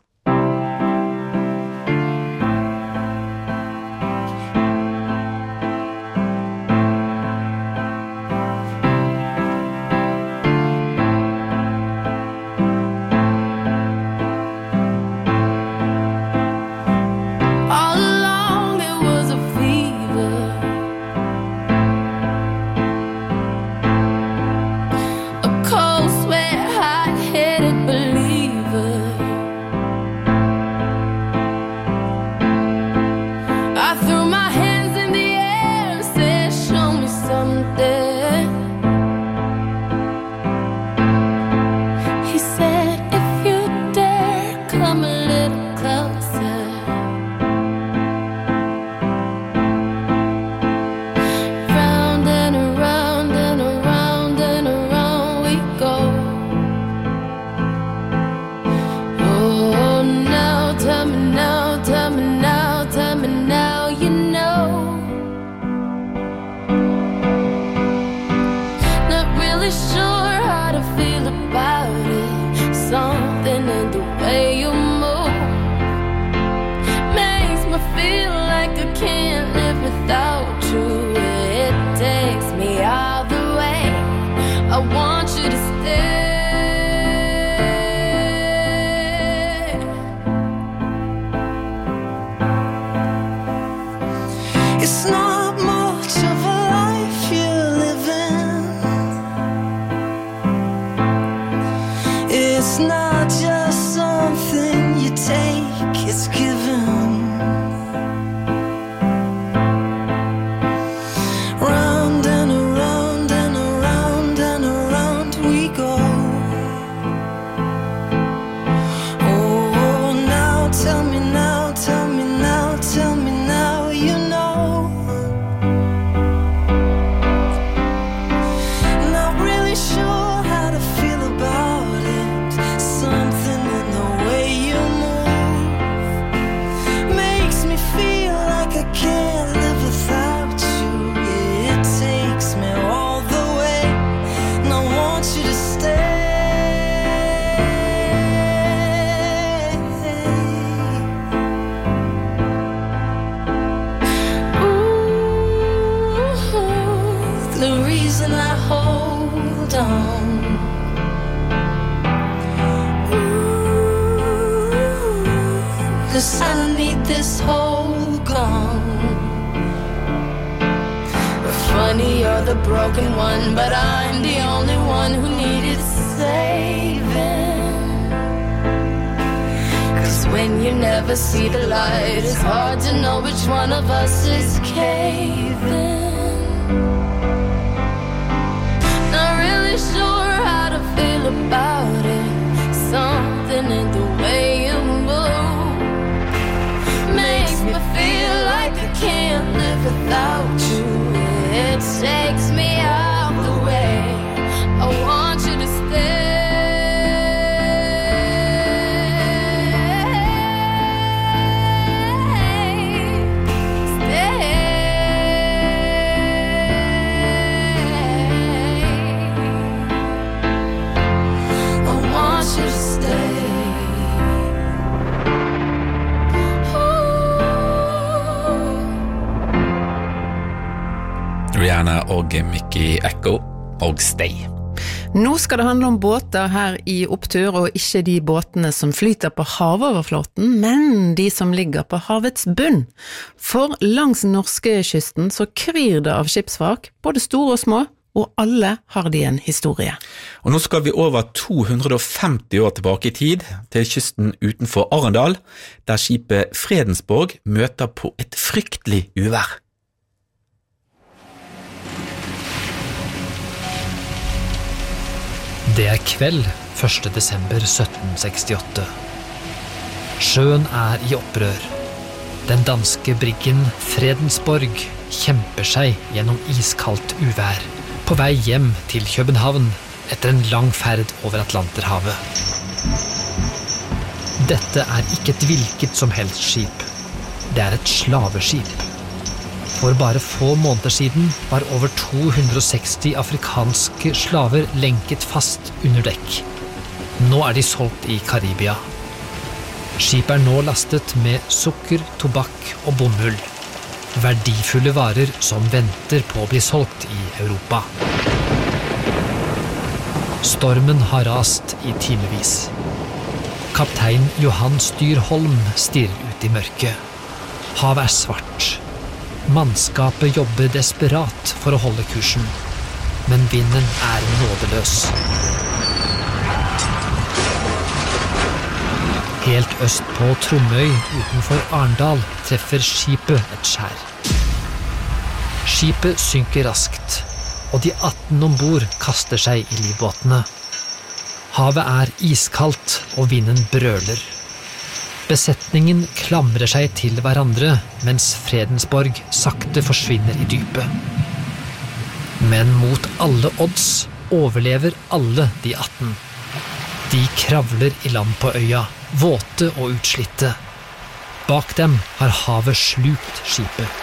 Without you, it takes me out. Diana og Mickey Echo og Stay. Nå skal det handle om båter her i Opptur, og ikke de båtene som flyter på havoverflåten, men de som ligger på havets bunn. For langs norskekysten så kryr det av skipsvrak, både store og små, og alle har de en historie. Og nå skal vi over 250 år tilbake i tid, til kysten utenfor Arendal, der skipet Fredensborg møter på et fryktelig uvær. Det kveld 1. desember 1768. Sjøen i opprør. Den danske briggen Fredensborg kjemper seg gjennom iskaldt uvær, på vei hjem til København etter en lang ferd over Atlanterhavet. Dette ikke et hvilket som helst skip. Det et slaveskip. For bare få måneder siden var over 260 afrikanske slaver lenket fast under dekk. Nå de solgt i Karibia. Skipet nå lastet med sukker, tobakk og bomull. Verdifulle varer som venter på å bli solgt i Europa. Stormen har rast i timevis. Kaptein Johan Styrholm stirrer ut i mørket. Havet svart. Mannskapet jobber desperat for å holde kursen, men vinden nådeløs. Helt øst på Tromøy utenfor Arendal treffer skipet et skjær. Skipet synker raskt, og de 18 ombord kaster seg i livbåtene. Havet iskaldt, og vinden brøler. Besetningen klamrer seg til hverandre, mens Fredensborg sakte forsvinner i dypet. Men mot alle odds overlever alle de 18. De kravler i land på øya, våte og utslitte. Bak dem har havet slukt skipet.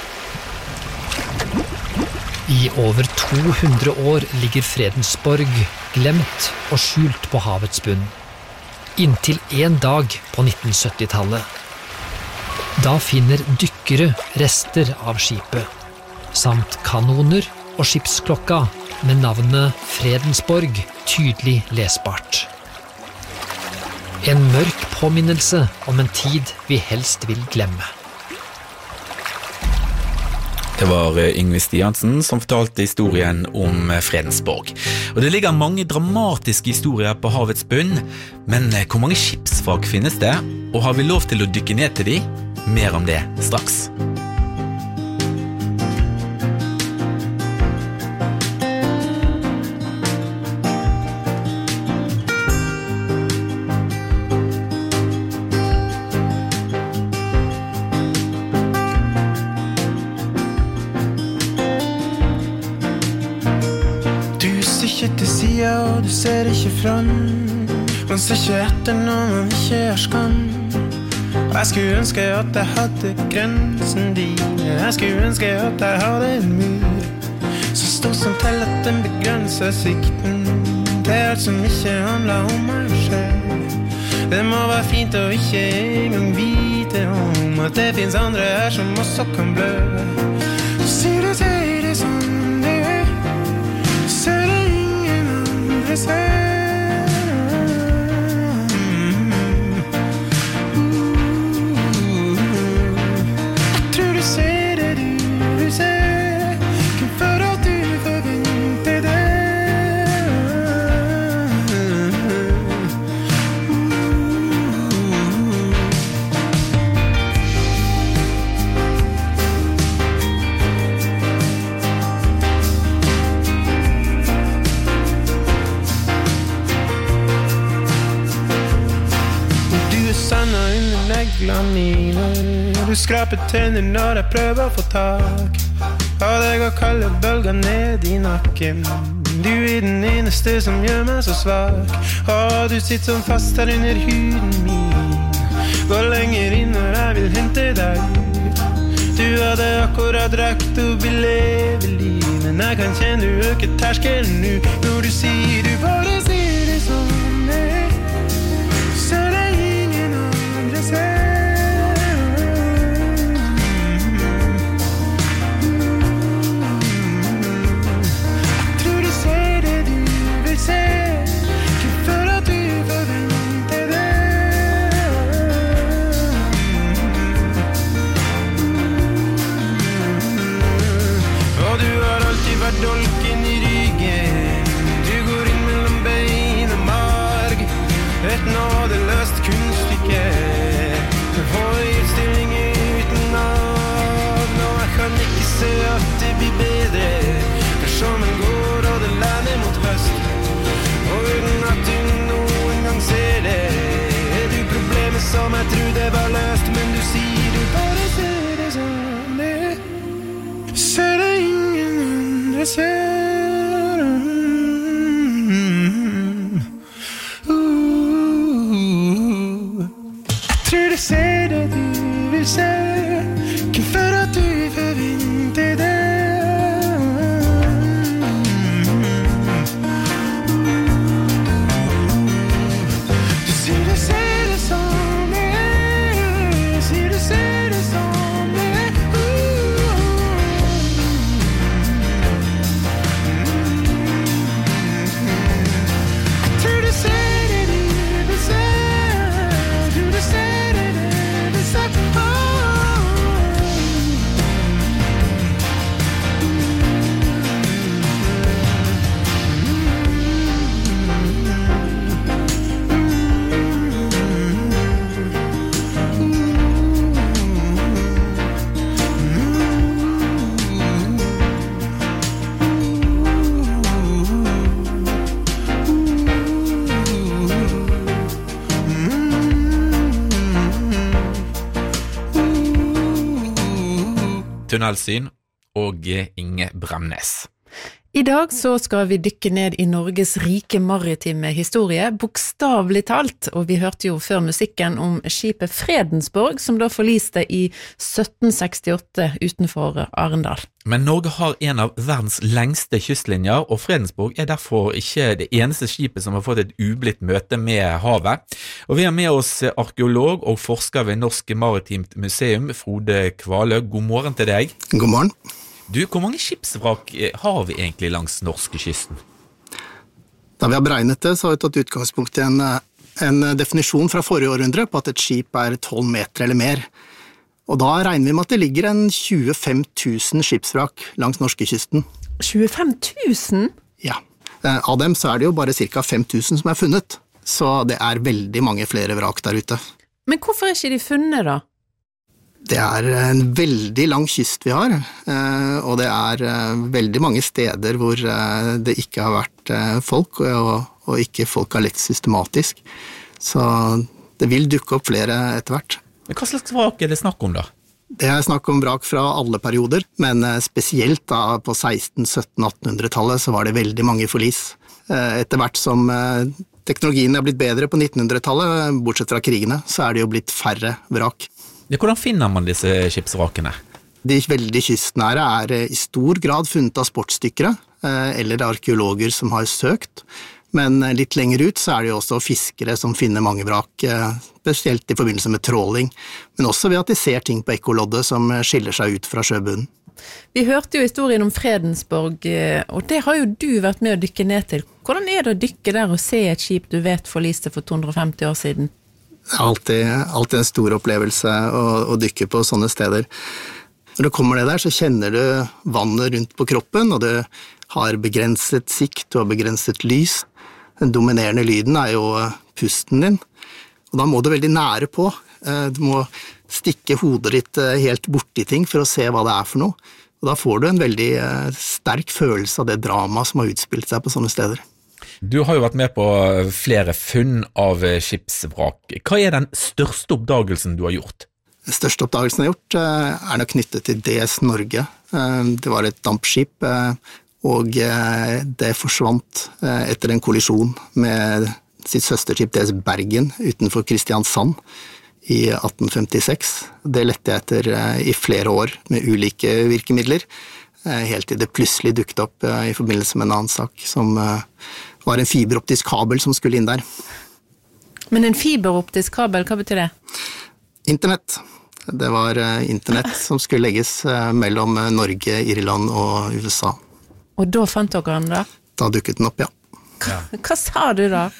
I over 200 år ligger Fredensborg glemt og skjult på havets bunn. Inntil en dag på 1970-tallet. Da finner dykkere rester av skipet, samt kanoner og skipsklokka med navnet Fredensborg tydelig lesbart. En mørk påminnelse om en tid vi helst vil glemme. Det var Yngve Stiansen som fortalte historien om Fredensborg. Og det ligger mange dramatiske historier på havets bunn, men hvor mange skipsvrak finnes det? Og har vi lov til å dykke ned til de? Mer om det straks. Og du ser ikke front. Man ser ikke etter når man ikke har skam. Jeg skulle ønske at jeg hadde grensen dine. Jeg skulle ønske at jeg hadde en mur som stod som til at den begrenser sikten til alt som ikke handler om meg selv. Det må være fint å ikke engang vite om at det finnes andre her som også kan blø. Så sier det som det ser det ingen andre ser. Jeg tror du ser det du ser, kun for at du forventer det. Neglene mine, du skraper tenner når jeg prøver å få tak. Og det går kalde bølger ned i nakken. Du den eneste som gjør meg så svak. Og du sitter sånn fast her under huden min. Går lenger inn når jeg vil hente deg ut. Du hadde akkurat rakt opp i leveliv, men jeg kan kjenne du øker terskelen nu. Når du sier, du bare sier det som det, så det ingen andre ser. tror du ser det du vil se, kun for at du forventer det. Du sier du ser det som det er, sier du ser det som det er. Jeg tror du ser det du vil se, tror du ser det du vil se. Tunnelsyn og Inge Bremnes. I dag så skal vi dykke ned i Norges rike maritime historie, bokstavelig talt, og vi hørte jo før musikken om skipet Fredensborg, som da forliste i 1768 utenfor Arendal. Men Norge har en av verdens lengste kystlinjer, og Fredensborg er derfor ikke det eneste skipet som har fått et ublidt møte med havet. Og vi har med oss arkeolog og forsker ved Norsk Maritimt Museum, Frode Kvalø. God morgen til deg. God morgen. Du, hvor mange skipsvrak har vi egentlig langs norskekysten? Da vi har beregnet det, så har vi tatt utgangspunkt i en definisjon fra forrige århundre på at et skip er 12 meter eller mer. Og da regner vi med at det ligger en 25 000 skipsvrak langs norskekysten. 25 000? Ja. Av dem så er det jo bare ca. 5 000 som er funnet. Så det er veldig mange flere vrak der ute. Men hvorfor er ikke de funnet da? Det er en veldig lang kyst vi har, og det er veldig mange steder hvor det ikke har vært folk, og ikke folk har lett systematisk. Så det vil dukke opp flere etter hvert. Men hva slags vrak er det snakk om da? Det er snakk om vrak fra alle perioder, men spesielt da på 16-, 17-, 1800-tallet så var det veldig mange forlis. Etter hvert som teknologien er blitt bedre på 1900-tallet, bortsett fra krigene, så er det jo blitt færre vrak. Hvordan finner man disse skipsvrakene? De veldig kystnære er i stor grad funnet av sportsdykkere, eller arkeologer som har søkt. Men litt lenger ut så er det jo også fiskere som finner mange vrak, spesielt i forbindelse med tråling, men også ved at de ser ting på ekkoloddet som skiller seg ut fra sjøbunnen. Vi hørte jo historien om Fredensborg, og det har jo du vært med å dykke ned til. Hvordan er det å dykke der og se et skip du vet forliste for 250 år siden? Det er alltid en stor opplevelse å dykke på sånne steder. Når du kommer ned der, så kjenner du vannet rundt på kroppen, og du har begrenset sikt, du har begrenset lys. Den dominerende lyden er jo pusten din, og da må du veldig nære på. Du må stikke hodet ditt helt borti ting for å se hva det er for noe. Og da får du en veldig sterk følelse av det drama som har utspilt seg på sånne steder. Du har jo vært med på flere funn av skipsvrak. Hva er den største oppdagelsen du har gjort? Den største oppdagelsen jeg har gjort er nok knyttet til DS Norge. Det var et dampskip, og det forsvant etter en kollisjon med sitt søsterskip DS Bergen utenfor Kristiansand i 1856. Det lette jeg etter i flere år med ulike virkemidler, helt til det plutselig dukket opp i forbindelse med en annen sak som var en fiberoptisk kabel som skulle inn der. Men en fiberoptisk kabel, hva betyr det? Internett. Det var internett som skulle legges mellom Norge, Irland og USA. Og da fant dere den da? Da dukket den opp, ja. Hva sa du da?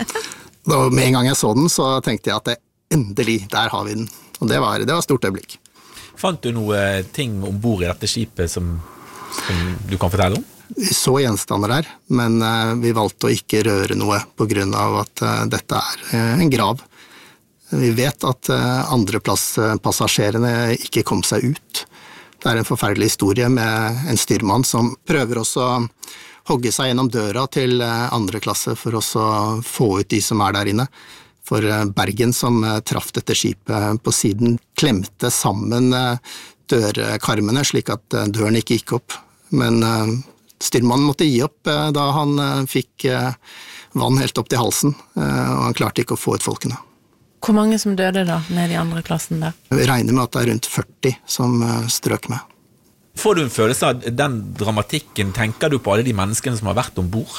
Med en gang jeg så den, så tenkte jeg at endelig, der har vi den. Og det var et stort øyeblikk. Fant du noe ting ombord i dette skipet som du kan fortelle om? Vi så gjenstander der, men vi valgte å ikke røre noe på grunn av at dette er en grav. Vi vet at andreplasspassasjerene ikke kom seg ut. Det er en forferdelig historie med en styrmann som prøver også å hogge seg gjennom døra til andre klasse for å få ut de som er der inne. For Bergen som traff dette skipet på siden klemte sammen dørkarmene slik at døren ikke gikk opp. Men Styrmannen måtte gi opp da han fikk vann helt opp til halsen, og han klarte ikke å få ut folkene. Hvor mange som døde da, med de andre klassen der? Vi regner med at det rundt 40 som strøk med. Får du en følelse av den dramatikken, tenker du på alle de menneskene som har vært ombord?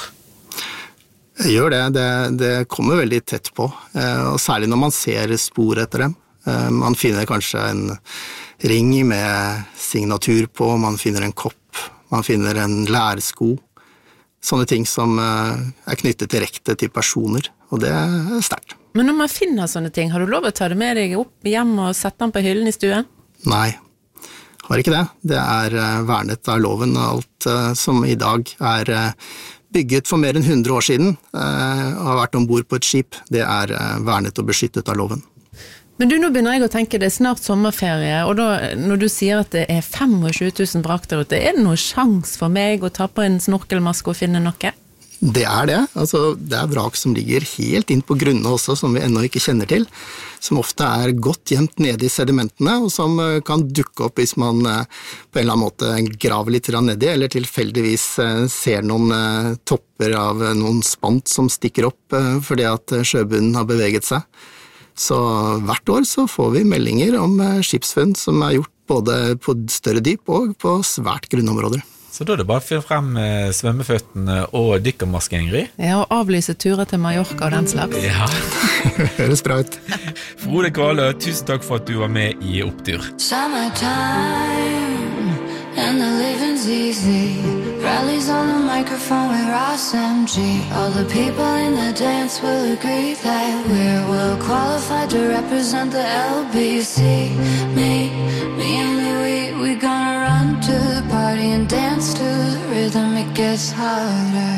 Jeg gjør det kommer veldig tett på, og særlig når man ser spor etter dem. Man finner kanskje en ring med signatur på, man finner en kopp, man finner en lærsko. Sånne ting som knyttet direkte til personer, og det sterkt. Men når man finner sånne ting, har du lov å ta det med deg opp hjem og sette den på hyllen i stuen? Nei, har ikke det. Det vernet av loven, og alt som i dag bygget for mer enn 100 år siden, og har vært ombord på et skip, det vernet og beskyttet av loven. Men du, nå begynner jeg å tenke det snart sommerferie, og da, når du sier at det 25 000 vrak der ute, det noe sjans for meg å ta på en snorkelmaske og finne noe? Det det. Altså, det vrak som ligger helt inn på grunnene også, som vi ennå ikke kjenner til, som ofte godt gjemt nede i sedimentene, og som kan dukke opp hvis man på en eller annen måte graver litt nedi, eller tilfeldigvis ser noen topper av noen spant som stikker opp fordi at sjøbunnen har beveget seg. Så hvert år så får vi meldinger om skipsfunn som gjort både på større dyp og på svært grunne områder. Så da det bare å finne frem svømmeføttene og dykkermaske, Ingrid? Ja, og avlyse turer til Mallorca og den slags. Ja. Høres bra ut. Frode Kvalø, tusen takk for at du var med i Opptur. Summertime and the living's easy. Rallies on the microphone with Ross MG. All the people in the dance will agree that we're well qualified to represent the LBC. Me and Louis, we gonna run to the party and dance to the rhythm. It gets harder.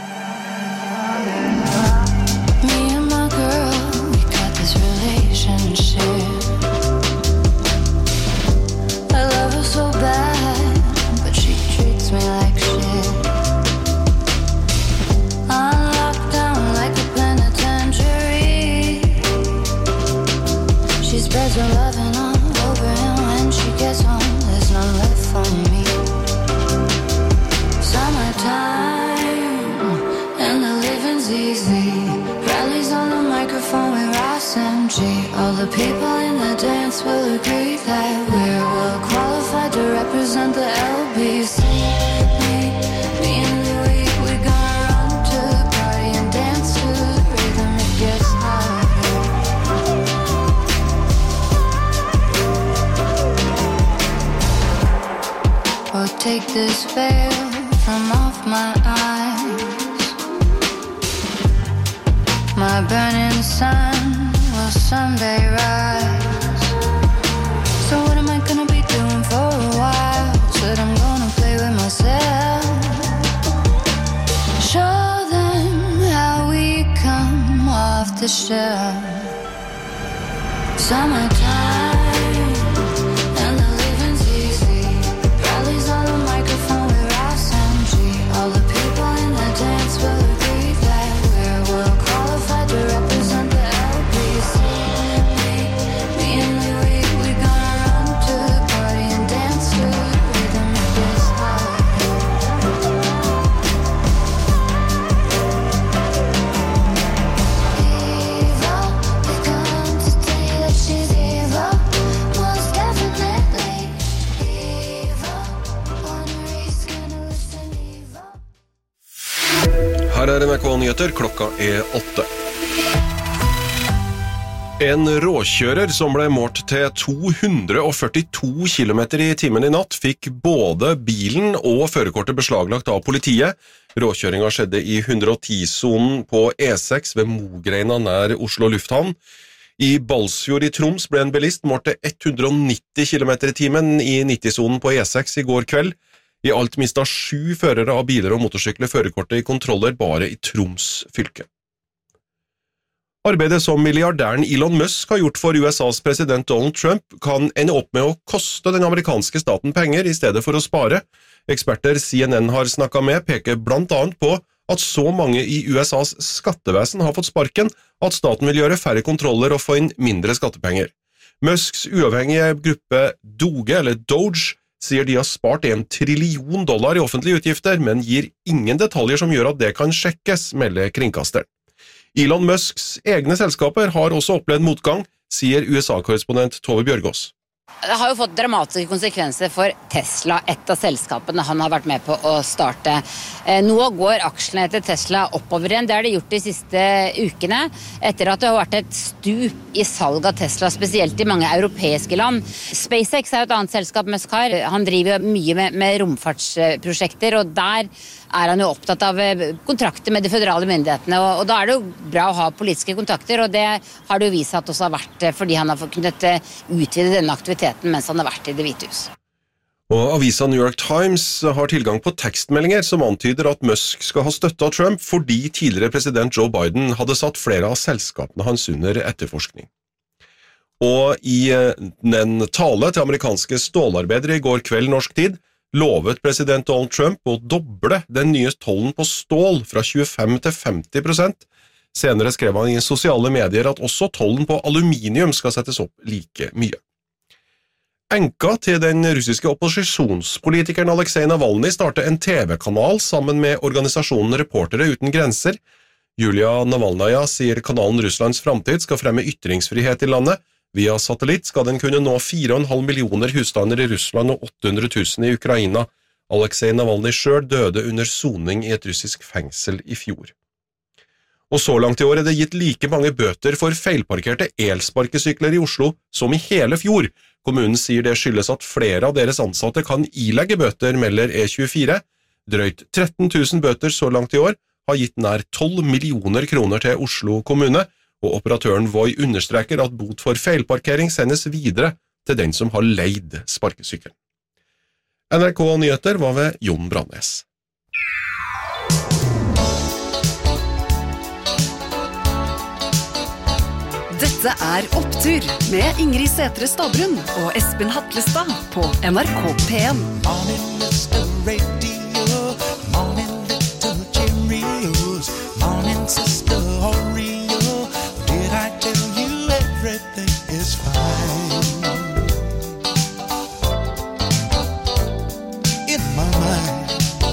Me and my girl, we got this relationship. I love her so bad, but she treats me like shit. I'm locked down like a penitentiary. She spreads her loving all over, and when she gets home, there's none left for me. Summertime and the living's easy. Rallies on the microphone with Ross MG. All the people in the dance will agree that we're well qualified to represent the LBC. Me and Louis, we gonna run to the party and dance to the rhythm. It gets harder. Oh, take this veil from off my eyes. My burning sun will someday rise. So what am I gonna be doing for a while? Said I'm gonna play with myself. Show them how we come off the shelf. Summertime and the living's easy. Rallies on the microphone with Ross MG. All the people in the dance will agree that we're well qualified to represent the LBC. Me and Louis, we gonna run to the party and dance to the rhythm. It gets harder. Evil, we come to tell you that she's evil. Most definitely evil. One risk and listen evil. Her NRK Nyheter, klokka 8. En råkjører som ble målt til 242 km i timen i natt fikk både bilen og førerkortet beslaglagt av politiet. Råkjøringen skjedde i 110-sonen på E6 ved Mogreina nær Oslo lufthavn. I Balsfjord i Troms ble en bilist målt til 190 km i timen i 90-sonen på E6 i går kveld. I alt mistet 7 førere av biler og motorsykler førerkortet i kontroller bare i Troms fylke. Arbeidet som milliardæren Elon Musk har gjort for USAs president Donald Trump kan ende opp med å koste den amerikanske staten penger i stedet for å spare. Eksperter CNN har snakket med peker blant annet på at så mange i USAs skattevesen har fått sparken at staten vil gjøre færre kontroller og få inn mindre skattepenger. Musks uavhengige gruppe Doge, eller Doge, sier de har spart $1 trillion i offentlige utgifter, men gir ingen detaljer som gjør at det kan sjekkes, melder kringkasteren. Elon Musks egne selskaper har også opplevd motgang, sier USA-korrespondent Tove Bjørgaas. Det har jo fått dramatiske konsekvenser for Tesla, et av selskapene han har vært med på å starte. Nå går aksjene til Tesla oppover igjen, det har de gjort de siste ukene, etter at det har vært et stup i salg av Tesla, spesielt i mange europeiske land. SpaceX er jo et annet selskap, Musk har. Han driver mye med romfartsprosjekter, og der er han jo opptatt av kontrakter med de føderale myndighetene, og da er det jo bra å ha politiske kontakter, og det har det jo vist at også har vært fordi han har kunnet utvide denne aktiviteten mens han har vært i Det hvite hus. Og avisa New York Times har tilgang på tekstmeldinger som antyder at Musk skal ha støttet Trump fordi tidligere president Joe Biden hadde satt flere av selskapene hans under etterforskning. Og i en tale til amerikanske stålarbeidere i går kveld norsk tid, lovet president Donald Trump å doble den nye tollen på stål fra 25 til 50%. Senere skrev han i sosiale medier at også tollen på aluminium skal settes opp like mye. Enka til den russiske opposisjonspolitikeren Alexei Navalny startet en TV-kanal sammen med organisasjonen Reportere uten grenser. Julia Navalnaya sier kanalen Russlands framtid skal fremme ytringsfrihet i landet. Via satellitt skal den kunne nå 4,5 millioner husstander i Russland og 800 000 i Ukraina. Alexei Navalny selv døde under soning i et russisk fengsel i fjor. Og så langt i år er det gitt like mange bøter for feilparkerte elsparkesykler i Oslo som i hele fjor. Kommunen sier det skyldes at flere av deres ansatte kan ilegge bøter, melder E24. Drøyt 13 000 bøter så langt i år har gitt nær 12 millioner kroner til Oslo kommune, og operatøren Voi understreker at bot for feilparkering sendes videre til den som har leid sparkesykkelen. NRK Nyheter var ved Jon Brandnes. Dette er Opptur med Ingrid Sætre Stavrum og Espen Hatlestad på NRK P1. Morning, Mr. Radio. Morning, little Cheerios. Morning, Sister Oreo. Did I tell you everything is fine? In my mind.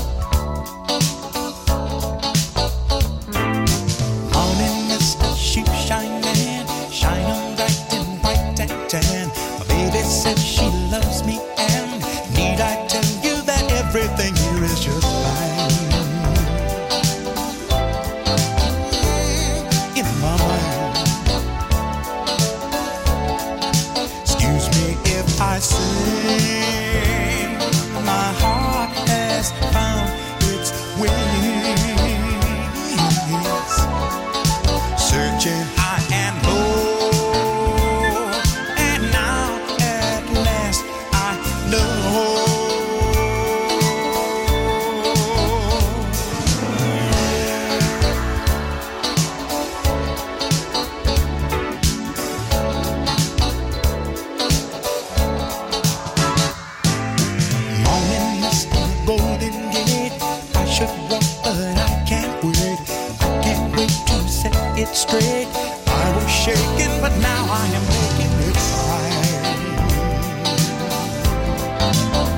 Morning, Mr. Shoe Shining. Shine on bright and bright and tan. My baby said she loves me, and need I tell you that everything here is just fine? In my mind. Excuse me if I say my heart has found its wings, searching high and low, and now at last I know. Morning, Mr. Golden Gate. I should walk, but I can't wait. I can't wait to set it straight. I was shaking, but now I am making it right.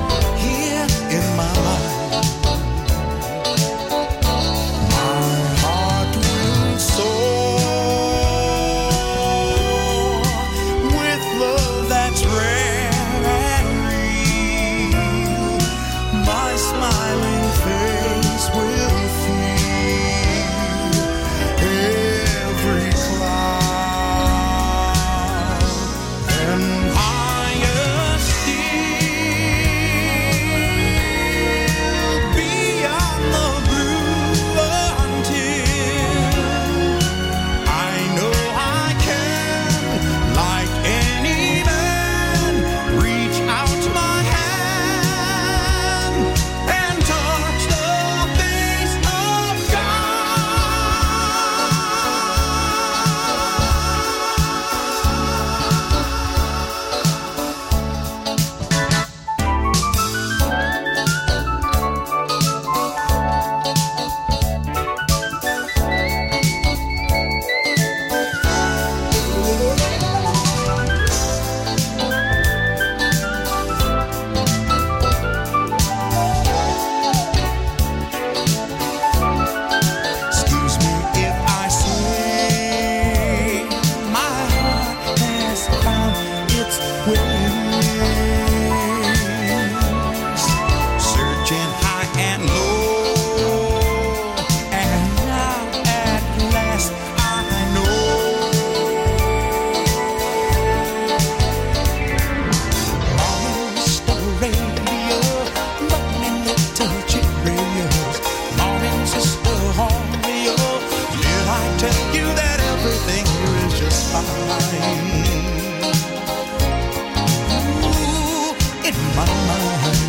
mind.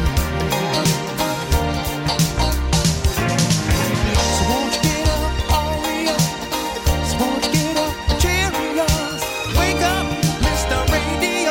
So won't you get up, hurry up. So won't you get up, Cheerios. Wake up, Mr. Radio.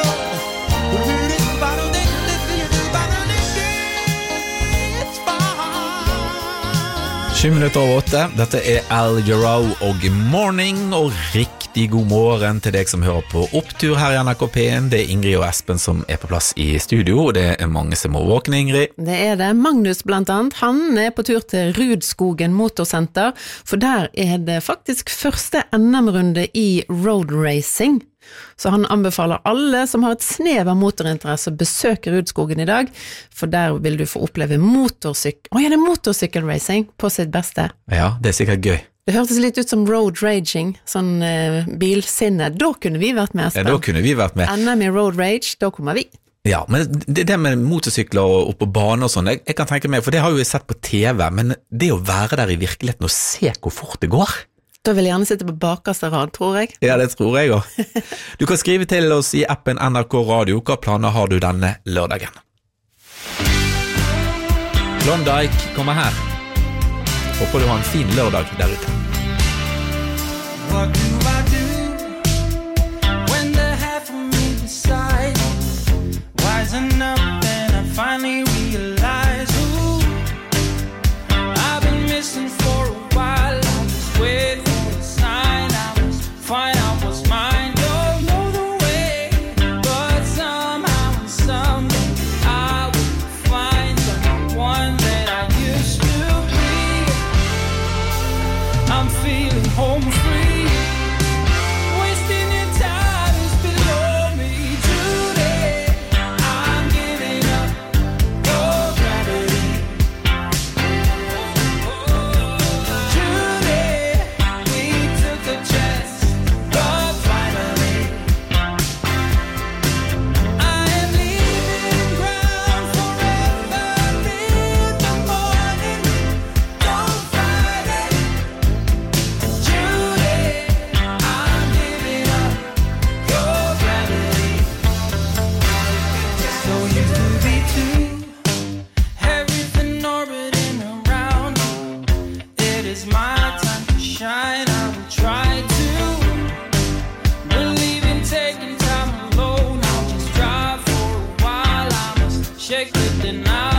7:07. Dette Al Jarreau og Morning, og riktig god morgen til deg som hører på Opptur her I NRK P1. Det Ingrid og Espen som på plass I studio, og det mange som må våkne, Ingrid. Det det. Magnus blant annet, han på tur til Rudskogen Motorsenter, for der det faktisk første NM-runde I road racing. Så han anbefaler alle som har et snev av motorinteresse å besøke Rudskogen I dag, for der vil du få oppleve motorsykkelracing på sitt beste. Ja, det sikkert gøy. Det hørtes litt ut som road raging, sånn bilsinne. Da kunne vi vært med, Espen. Ja, da kunne vi vært med. NM I road rage, da kommer vi. Ja, men det med motorsykler og på bane og sånn, jeg kan tenke meg, for det har jo jeg sett på TV, men det å være der I virkeligheten og se hvor fort det går. Da vil jeg gjerne sitte på bakerste rad, tror jeg. Ja, det tror jeg også. Du kan skrive til oss I appen NRK Radio. Hva planer har du denne lørdagen? Klondike kommer her. Håper du har en fin lørdag der ute. What do I do when the half of me decides wising up and I finally realize who I've been missing for a while. I was waiting for a sign. I was fine, I was mine. Don't know the way, but somehow and someday I will find someone that I used to be. I'm feeling home free. Shake it now.